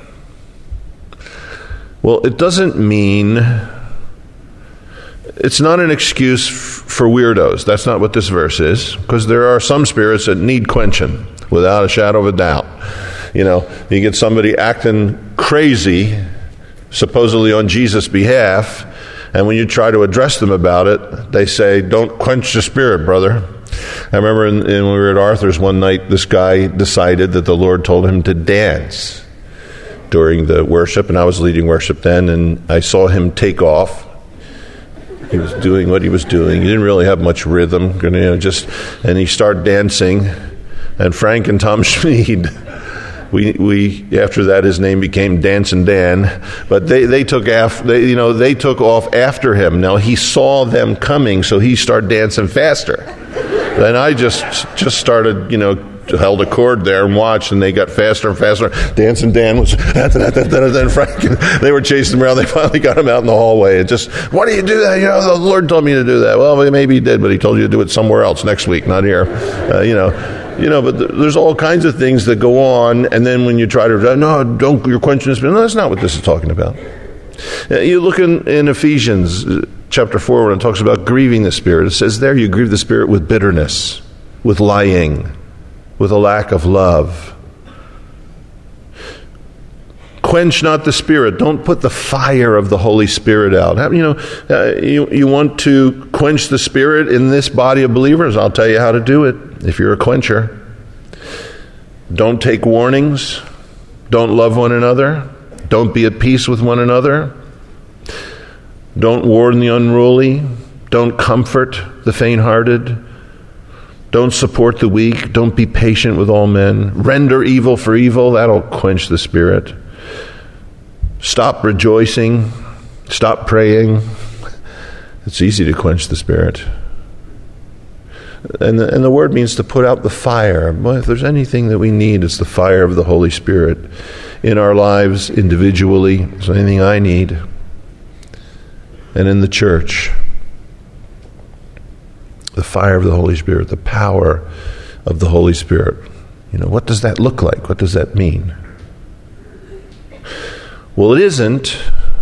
A: Well, it doesn't mean, it's not an excuse f- for weirdos. That's not what this verse is, because there are some spirits that need quenching, without a shadow of a doubt. You know, you get somebody acting crazy, supposedly on Jesus' behalf, and when you try to address them about it, they say, don't quench the Spirit, brother. I remember in, in, when we were at Arthur's one night, this guy decided that the Lord told him to dance during the worship, and I was leading worship then, and I saw him take off. He was doing what he was doing. He didn't really have much rhythm, you know, just, and he started dancing, and Frank and Tom Schmid, We we after that his name became Dancing Dan, but they they took af, they you know they took off after him. Now he saw them coming, so he started dancing faster. Then I just just started you know held a chord there and watched, and they got faster and faster. Dancing Dan was then Frank. They were chasing him around. They finally got him out in the hallway and just, why do you do that? You know, the Lord told me to do that. Well, maybe he did, but he told you to do it somewhere else next week, not here. Uh, you know. You know, but there's all kinds of things that go on, and then when you try to, no, don't, you're quenching the Spirit. No, that's not what this is talking about. You look in, in Ephesians chapter four when it talks about grieving the Spirit. It says there you grieve the Spirit with bitterness, with lying, with a lack of love. Quench not the Spirit. Don't put the fire of the Holy Spirit out. You know, uh, you, you want to quench the Spirit in this body of believers? I'll tell you how to do it if you're a quencher. Don't take warnings. Don't love one another. Don't be at peace with one another. Don't warn the unruly. Don't comfort the faint-hearted. Don't support the weak. Don't be patient with all men. Render evil for evil. That'll quench the Spirit. Stop rejoicing. Stop praying. It's easy to quench the Spirit. And the, and the word means to put out the fire. Well, if there's anything that we need, it's the fire of the Holy Spirit in our lives individually. It's anything I need. And in the church. The fire of the Holy Spirit, the power of the Holy Spirit. You know, what does that look like? What does that mean? Well, it isn't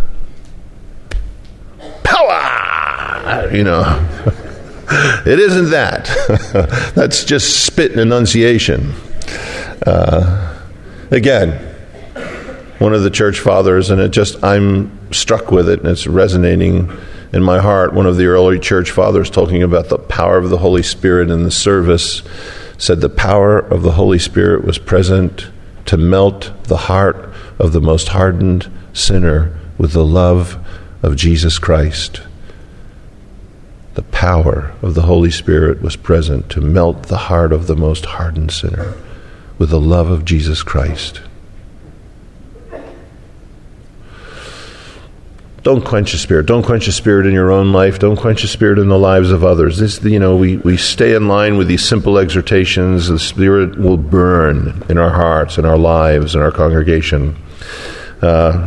A: power, you know. It isn't that. That's just spit and enunciation. Uh, again, one of the church fathers, and it just, I'm struck with it, and it's resonating in my heart. One of the early church fathers, talking about the power of the Holy Spirit in the service, said the power of the Holy Spirit was present to melt the heart of the most hardened sinner with the love of Jesus Christ. The power of the Holy Spirit was present to melt the heart of the most hardened sinner with the love of Jesus Christ. Don't quench the Spirit. Don't quench the Spirit in your own life. Don't quench the Spirit in the lives of others. This, you know, we, we stay in line with these simple exhortations. The Spirit will burn in our hearts, in our lives, in our congregation. Uh,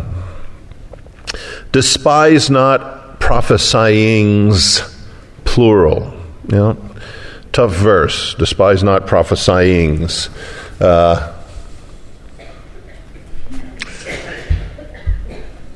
A: despise not prophesyings, plural. You know, tough verse. Despise not prophesyings. Uh,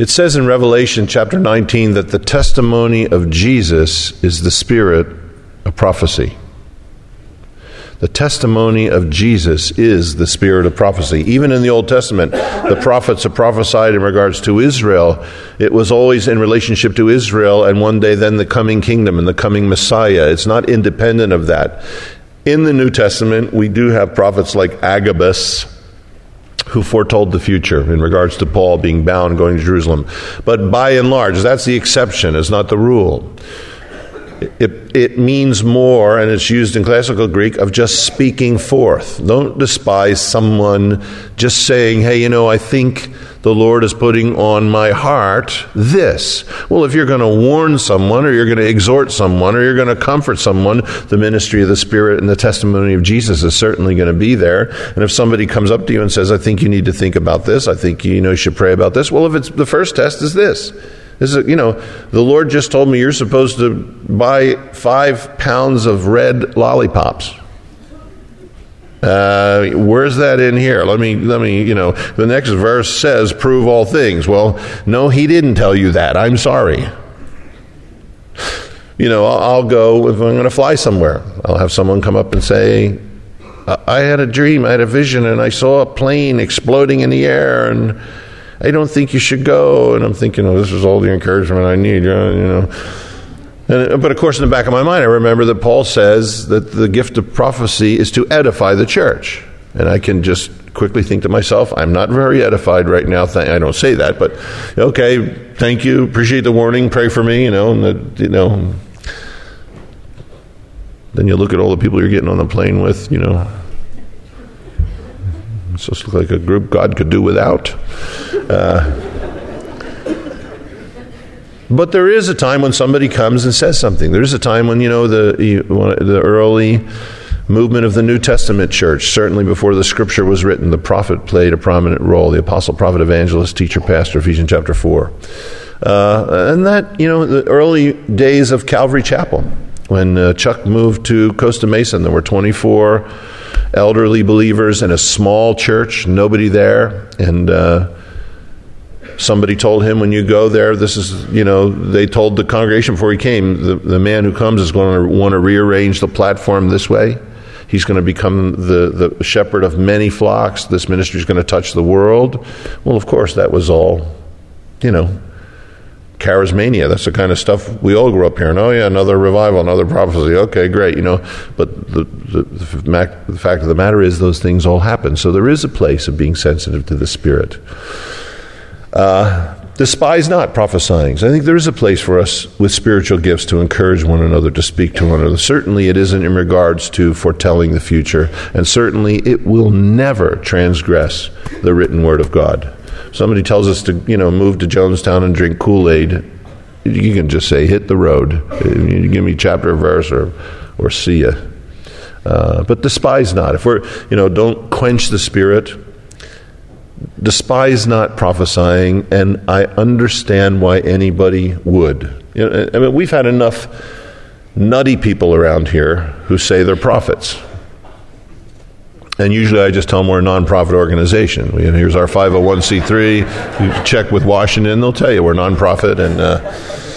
A: It says in Revelation chapter nineteen that the testimony of Jesus is the spirit of prophecy. The testimony of Jesus is the spirit of prophecy. Even in the Old Testament, the prophets have prophesied in regards to Israel. It was always in relationship to Israel and one day then the coming kingdom and the coming Messiah. It's not independent of that. In the New Testament, we do have prophets like Agabus, who foretold the future in regards to Paul being bound going to Jerusalem. But by and large, that's the exception, it's not the rule. It, it means more, and it's used in classical Greek, of just speaking forth. Don't despise someone just saying, hey, you know, I think the Lord is putting on my heart this. Well, if you're going to warn someone, or you're going to exhort someone, or you're going to comfort someone, the ministry of the Spirit and the testimony of Jesus is certainly going to be there. And if somebody comes up to you and says, I think you need to think about this, I think you know you should pray about this, well, if it's the first test is this. This is, you know, the Lord just told me you're supposed to buy five pounds of red lollipops. Uh, where's that in here? Let me, let me, you know, the next verse says, prove all things. Well, no, he didn't tell you that. I'm sorry. You know, I'll, I'll go if I'm going to fly somewhere. I'll have someone come up and say, I had a dream, I had a vision, and I saw a plane exploding in the air, and I don't think you should go. And I'm thinking, oh, this is all the encouragement I need, you know. And, but of course, in the back of my mind, I remember that Paul says that the gift of prophecy is to edify the church. And I can just quickly think to myself, I'm not very edified right now. I don't say that, but okay, thank you, appreciate the warning, pray for me, you know. And the, you know, then you look at all the people you're getting on the plane with, you know. It's just like a group God could do without. Uh, but there is a time when somebody comes and says something. There is a time when, you know, the the early movement of the New Testament church, certainly before the scripture was written, the prophet played a prominent role. The apostle, prophet, evangelist, teacher, pastor, Ephesians chapter four. Uh, and that, you know, the early days of Calvary Chapel, when uh, Chuck moved to Costa Mesa, there were twenty-four elderly believers in a small church, nobody there, and uh, somebody told him, when you go there, this is, you know, they told the congregation before he came, the, the man who comes is going to want to rearrange the platform this way. He's going to become the, the shepherd of many flocks. This ministry is going to touch the world. Well, of course, that was all, you know, charismania. That's the kind of stuff we all grew up hearing. Oh yeah, another revival, another prophecy. Okay, great, you know. But the, the, the, the fact of the matter is, those things all happen. So there is a place of being sensitive to the Spirit. Uh, despise not prophesying. So I think there is a place for us with spiritual gifts to encourage one another, to speak to one another. Certainly it isn't in regards to foretelling the future, and certainly it will never transgress the written word of God. Somebody tells us to, you know, move to Jonestown and drink Kool-Aid, you can just say, hit the road. You give me chapter, verse, or or see ya. Uh, but despise not. If we're, you know, don't quench the Spirit. Despise not prophesying, and I understand why anybody would. You know, I mean, we've had enough nutty people around here who say they're prophets. And usually I just tell them we're a non-profit organization. We, here's our five oh one c three. You check with Washington, they'll tell you we're non-profit. And uh,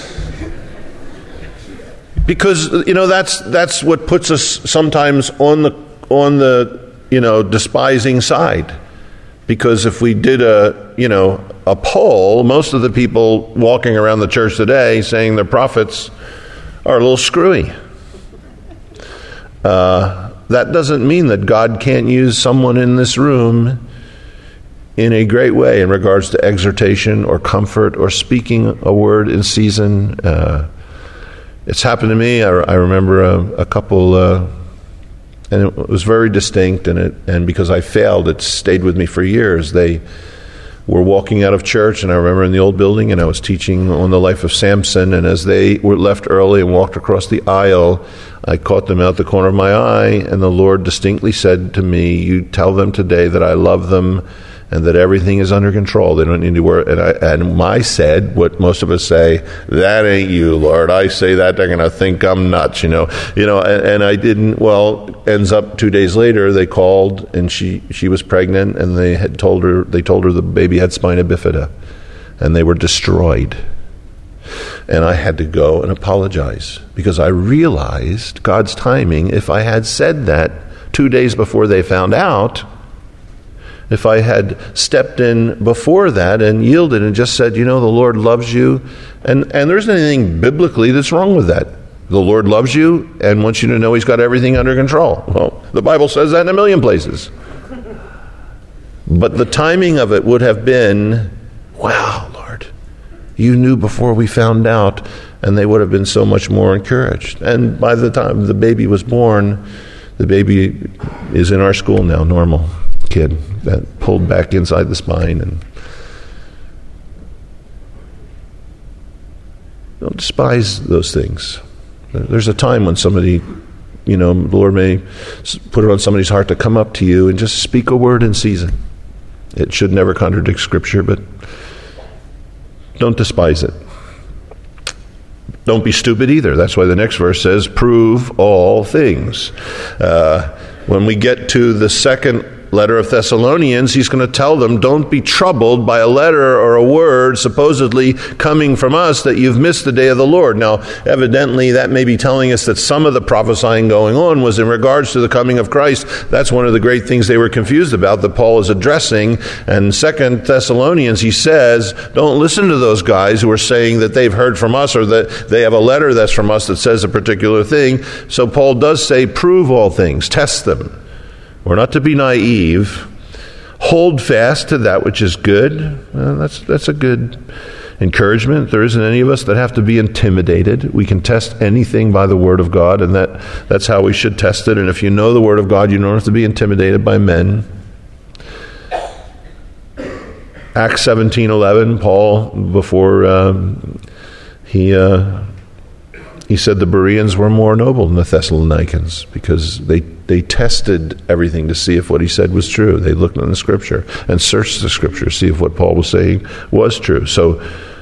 A: because, you know, that's that's what puts us sometimes on the on the you know despising side. Because if we did a you know a poll, most of the people walking around the church today saying they're prophets are a little screwy. Uh, That doesn't mean that God can't use someone in this room in a great way in regards to exhortation or comfort or speaking a word in season. Uh, it's happened to me. I, I remember a, a couple, uh, and it was very distinct, and it and because I failed, it stayed with me for years. They were walking out of church, and I remember in the old building, and I was teaching on the life of Samson, and as they were left early and walked across the aisle, I caught them out the corner of my eye, and the Lord distinctly said to me, you tell them today that I love them and that everything is under control. They don't need to worry. And I, and I said what most of us say, that ain't you, Lord. I say that, they're going to think I'm nuts, you know. You know, and, and I didn't, well, ends up two days later, they called, and she, she was pregnant, and they had told her, they told her the baby had spina bifida. and they were destroyed. And I had to go and apologize because I realized God's timing. If I had said that two days before they found out, if I had stepped in before that and yielded and just said, you know, the Lord loves you, and, and there isn't anything biblically that's wrong with that. The Lord loves you and wants you to know He's got everything under control. Well, the Bible says that in a million places. But the timing of it would have been, wow, Lord, you knew before we found out, and they would have been so much more encouraged. And by the time the baby was born, the baby is in our school now, normal kid that pulled back inside the spine. And don't despise those things. There's a time when somebody, you know, the Lord may put it on somebody's heart to come up to you and just speak a word in season. It should never contradict Scripture, but don't despise it. Don't be stupid either. That's why the next verse says, prove all things. Uh, when we get to the second letter of Thessalonians, he's going to tell them, don't be troubled by a letter or a word supposedly coming from us that you've missed the day of the Lord. Now, evidently, that may be telling us that some of the prophesying going on was in regards to the coming of Christ. That's one of the great things they were confused about that Paul is addressing. And Second Thessalonians, he says, don't listen to those guys who are saying that they've heard from us or that they have a letter that's from us that says a particular thing. So Paul does say, prove all things, test them. We're not to be naive. Hold fast to that which is good. Well, that's that's a good encouragement. There isn't any of us that have to be intimidated. We can test anything by the Word of God, and that, that's how we should test it. And if you know the Word of God, you don't have to be intimidated by men. Acts seventeen eleven, Paul, before um, he... Uh, He said the Bereans were more noble than the Thessalonians because they, they tested everything to see if what he said was true. They looked in the Scripture and searched the Scripture to see if what Paul was saying was true. So,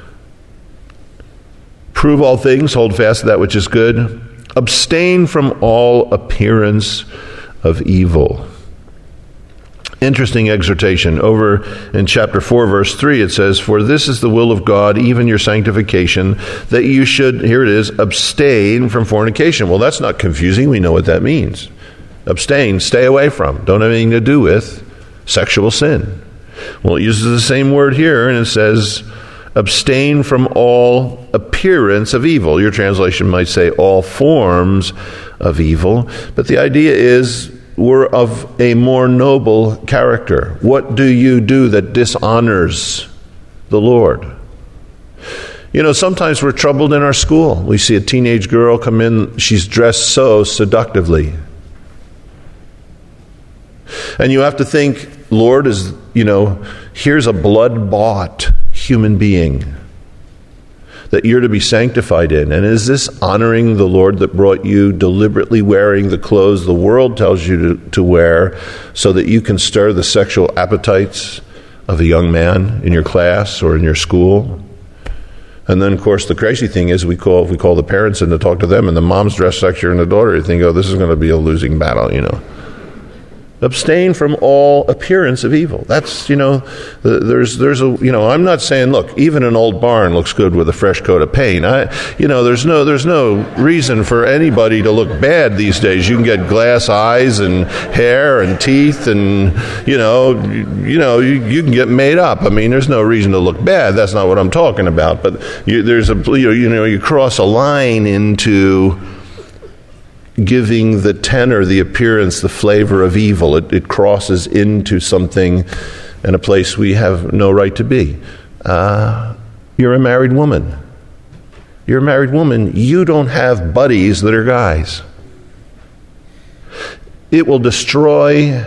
A: prove all things, hold fast to that which is good. Abstain from all appearance of evil. Interesting exhortation. Over in chapter four, verse three, it says, for this is the will of God, even your sanctification, that you should, here it is, abstain from fornication. Well, that's not confusing. We know what that means. Abstain, stay away from. Don't have anything to do with sexual sin. Well, it uses the same word here, and it says, abstain from all appearance of evil. Your translation might say all forms of evil. But the idea is, we're of a more noble character. What do you do that dishonors the Lord? You know, sometimes we're troubled in our school. We see a teenage girl come in, she's dressed so seductively. And you have to think, Lord, is, you know, here's a blood-bought human being that you're to be sanctified in. And is this honoring the Lord that brought you deliberately wearing the clothes the world tells you to, to wear so that you can stir the sexual appetites of a young man in your class or in your school? And then, of course, the crazy thing is we call we call the parents in to talk to them, and the mom's dressed sexier than the daughter. You think, oh, this is going to be a losing battle, you know. Abstain from all appearance of evil. That's, you know, there's, there's a, you know, I'm not saying, look, even an old barn looks good with a fresh coat of paint. I, you know, there's no, there's no reason for anybody to look bad these days. You can get glass eyes and hair and teeth and, you know, you, you know, you, you can get made up. I mean, there's no reason to look bad. That's not what I'm talking about. But you, there's a, you know, you know, you cross a line into giving the tenor, the appearance, the flavor of evil. It, it crosses into something in a place we have no right to be. Uh, you're a married woman. You're a married woman. You don't have buddies that are guys. It will destroy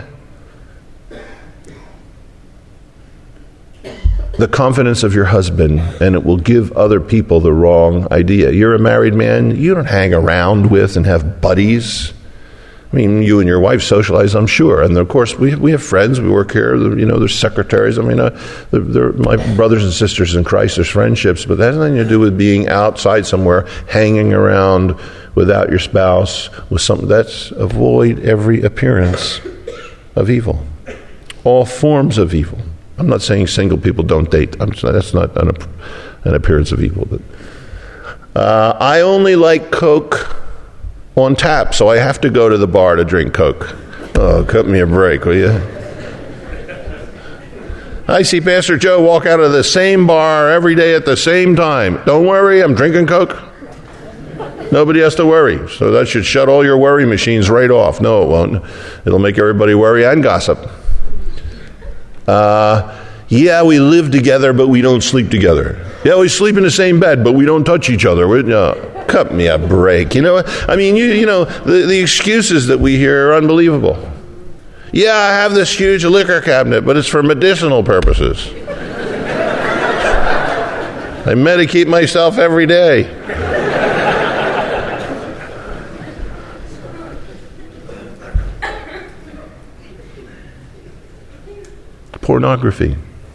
A: the confidence of your husband, and it will give other people the wrong idea. You're a married man. You don't hang around with and have buddies. I mean, you and your wife socialize, I'm sure. And of course, we we have friends. We work here. You know, there's secretaries. I mean, uh, they're, they're my brothers and sisters in Christ. There's friendships, but that has nothing to do with being outside somewhere, hanging around without your spouse with something. That's avoid every appearance of evil, all forms of evil. I'm not saying single people don't date. I'm, that's not an, an appearance of evil. But uh, I only like Coke on tap, so I have to go to the bar to drink Coke. Oh, cut me a break, will you? I see Pastor Joe walk out of the same bar every day at the same time. Don't worry, I'm drinking Coke. Nobody has to worry. So that should shut all your worry machines right off. No, it won't. It'll make everybody worry and gossip. Uh, yeah, we live together, but we don't sleep together. Yeah, we sleep in the same bed, but we don't touch each other. We, uh, cut me a break. You know, I mean, you, you know, the, the excuses that we hear are unbelievable. Yeah, I have this huge liquor cabinet, but it's for medicinal purposes. I medicate myself every day. Pornography.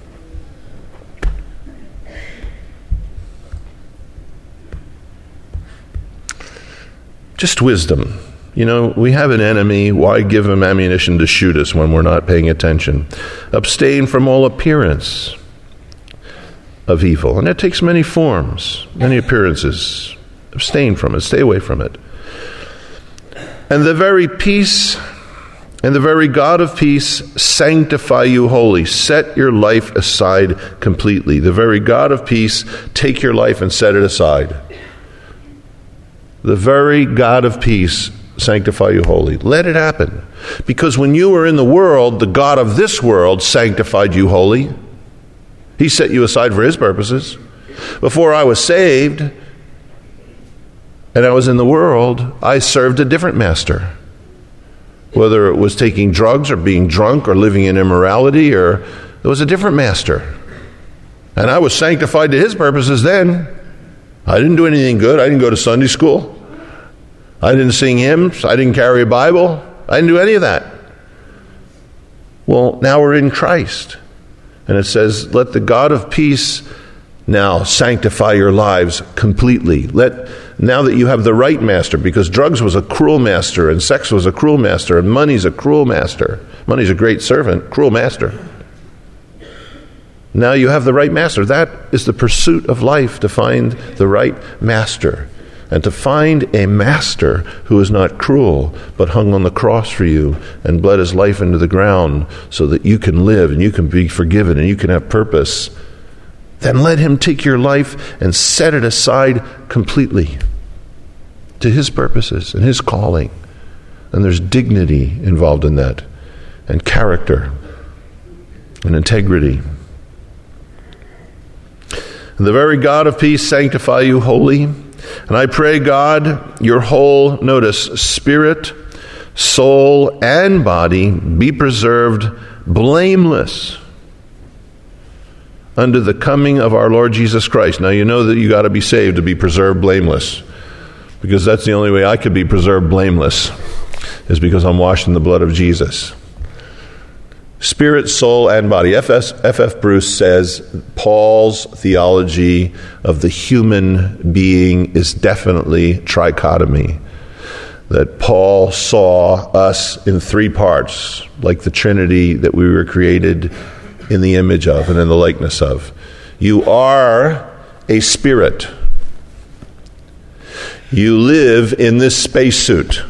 A: Just wisdom. You know, we have an enemy. Why give him ammunition to shoot us when we're not paying attention? Abstain from all appearance of evil. And it takes many forms, many appearances. Abstain from it. Stay away from it. And the very peace and the very God of peace sanctify you wholly. Set your life aside completely. The very God of peace, take your life and set it aside. The very God of peace sanctify you wholly. Let it happen. Because when you were in the world, the God of this world sanctified you wholly. He set you aside for his purposes. Before I was saved and I was in the world, I served a different master. Whether it was taking drugs or being drunk or living in immorality, or there was a different master. And I was sanctified to his purposes then. I didn't do anything good. I didn't go to Sunday school. I didn't sing hymns. I didn't carry a Bible. I didn't do any of that. Well, now we're in Christ. And it says, let the God of peace now sanctify your lives completely. Let now that you have the right master, because drugs was a cruel master, and sex was a cruel master, and money's a cruel master. Money's a great servant, cruel master. Now you have the right master. That is the pursuit of life, to find the right master. And to find a master who is not cruel, but hung on the cross for you and bled his life into the ground so that you can live and you can be forgiven and you can have purpose. Then let him take your life and set it aside completely to his purposes and his calling. And there's dignity involved in that, and character and integrity. And the very God of peace sanctify you wholly. And I pray, God, your whole, notice, spirit, soul, and body be preserved blameless unto the coming of our Lord Jesus Christ. Now, you know that you got to be saved to be preserved blameless, because that's the only way I could be preserved blameless, is because I'm washed in the blood of Jesus. Spirit, soul, and body. F F Bruce says Paul's theology of the human being is definitely trichotomy. That Paul saw us in three parts, like the Trinity that we were created in the image of and in the likeness of. You are a spirit. You live in this spacesuit.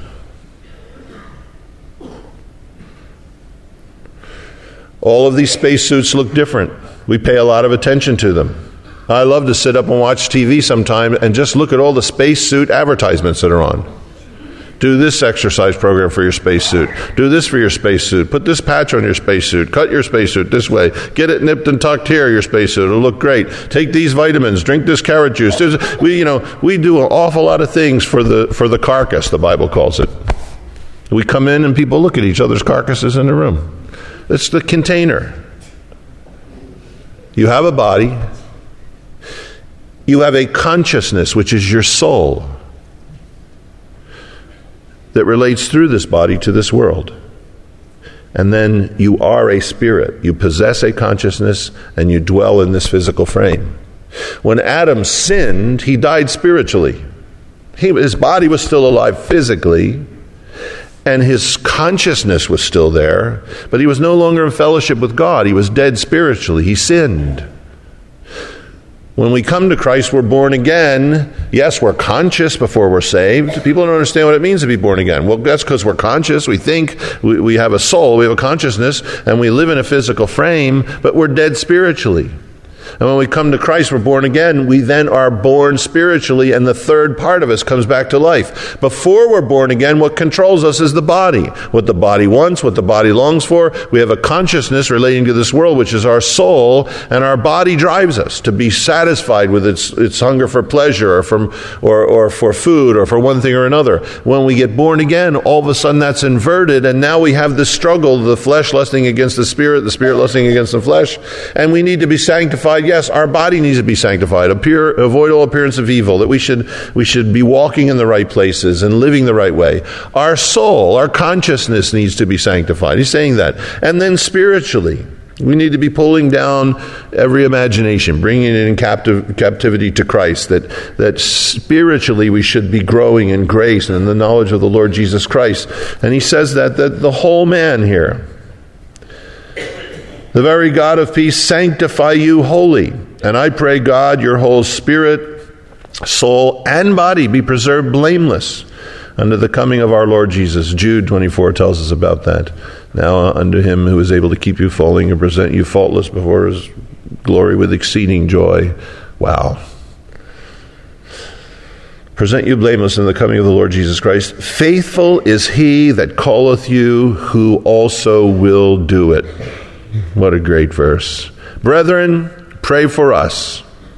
A: All of these spacesuits look different. We pay a lot of attention to them. I love to sit up and watch T V sometime and just look at all the spacesuit advertisements that are on. Do this exercise program for your spacesuit. Do this for your spacesuit. Put this patch on your spacesuit. Cut your spacesuit this way. Get it nipped and tucked here, your spacesuit. It'll look great. Take these vitamins. Drink this carrot juice. There's, we, you know, we do an awful lot of things for the for the carcass, the Bible calls it. We come in and people look at each other's carcasses in the room. It's the container. You have a body. You have a consciousness, which is your soul, that relates through this body to this world. And then you are a spirit. You possess a consciousness and you dwell in this physical frame. When Adam sinned, he died spiritually. He, his body was still alive physically, and his consciousness was still there, but he was no longer in fellowship with God. He was dead spiritually. He sinned. When we come to Christ, we're born again. Yes, we're conscious before we're saved. People don't understand what it means to be born again. Well, that's because we're conscious. We think, we, we have a soul, we have a consciousness, and we live in a physical frame, but we're dead spiritually. And when we come to Christ, we're born again. We then are born spiritually, and the third part of us comes back to life. Before we're born again, what controls us is the body. What the body wants, what the body longs for. We have a consciousness relating to this world, which is our soul, and our body drives us to be satisfied with its its hunger for pleasure, or from or or for food, or for one thing or another. When we get born again, all of a sudden that's inverted, and now we have this struggle: the flesh lusting against the spirit, the spirit lusting against the flesh, and we need to be sanctified. Yes, our body needs to be sanctified. Appear, avoid all appearance of evil. That we should we should be walking in the right places and living the right way. Our soul, our consciousness needs to be sanctified. He's saying that. And then spiritually, we need to be pulling down every imagination, bringing it in captive, captivity to Christ. That that spiritually we should be growing in grace and in the knowledge of the Lord Jesus Christ. And he says that that the whole man here. The very God of peace sanctify you wholly. And I pray, God, your whole spirit, soul, and body be preserved blameless unto the coming of our Lord Jesus. Jude twenty-four tells us about that. Now unto him who is able to keep you falling and present you faultless before his glory with exceeding joy. Wow. Present you blameless in the coming of the Lord Jesus Christ. Faithful is he that calleth you, who also will do it. What a great verse. Brethren, pray for us.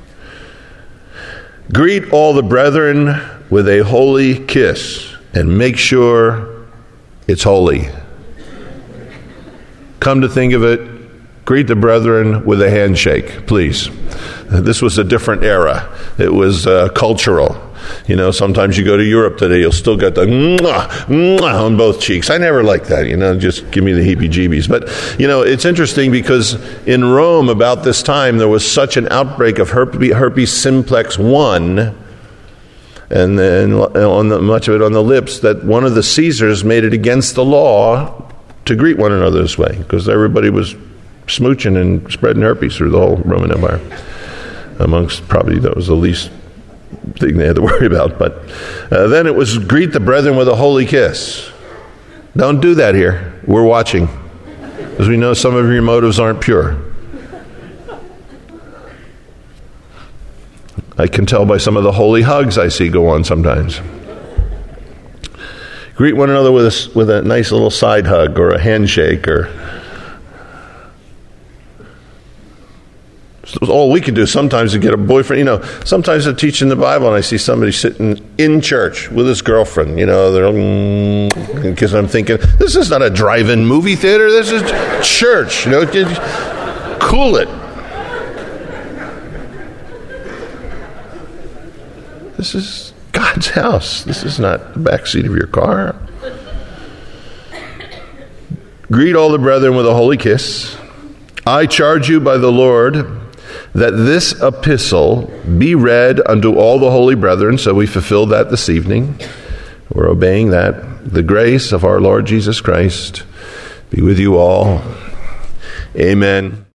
A: Greet all the brethren with a holy kiss, and make sure it's holy. Come to think of it, greet the brethren with a handshake, please. This was a different era. It was uh, cultural. You know, sometimes you go to Europe today, you'll still get the mwah, mwah on both cheeks. I never liked that, you know, just give me the heebie-jeebies. But, you know, it's interesting because in Rome about this time, there was such an outbreak of herpes, herpes simplex one, and then on the, much of it on the lips, that one of the Caesars made it against the law to greet one another this way, because everybody was smooching and spreading herpes through the whole Roman Empire. Amongst, probably that was the least thing they had to worry about. But uh, then it was greet the brethren with a holy kiss. Don't do that here. We're watching, because we know some of your motives aren't pure. I can tell by some of the holy hugs I see go on sometimes. Greet one another with a, with a nice little side hug or a handshake, or all we can do sometimes to get a boyfriend. You know, sometimes I'm teaching the Bible and I see somebody sitting in church with his girlfriend. You know, they're because mm, I'm thinking, this is not a drive-in movie theater. This is church. You know, cool it. This is God's house. This is not the back seat of your car. Greet all the brethren with a holy kiss. I charge you by the Lord that this epistle be read unto all the holy brethren. So we fulfilled that this evening. We're obeying that. The grace of our Lord Jesus Christ be with you all. Amen.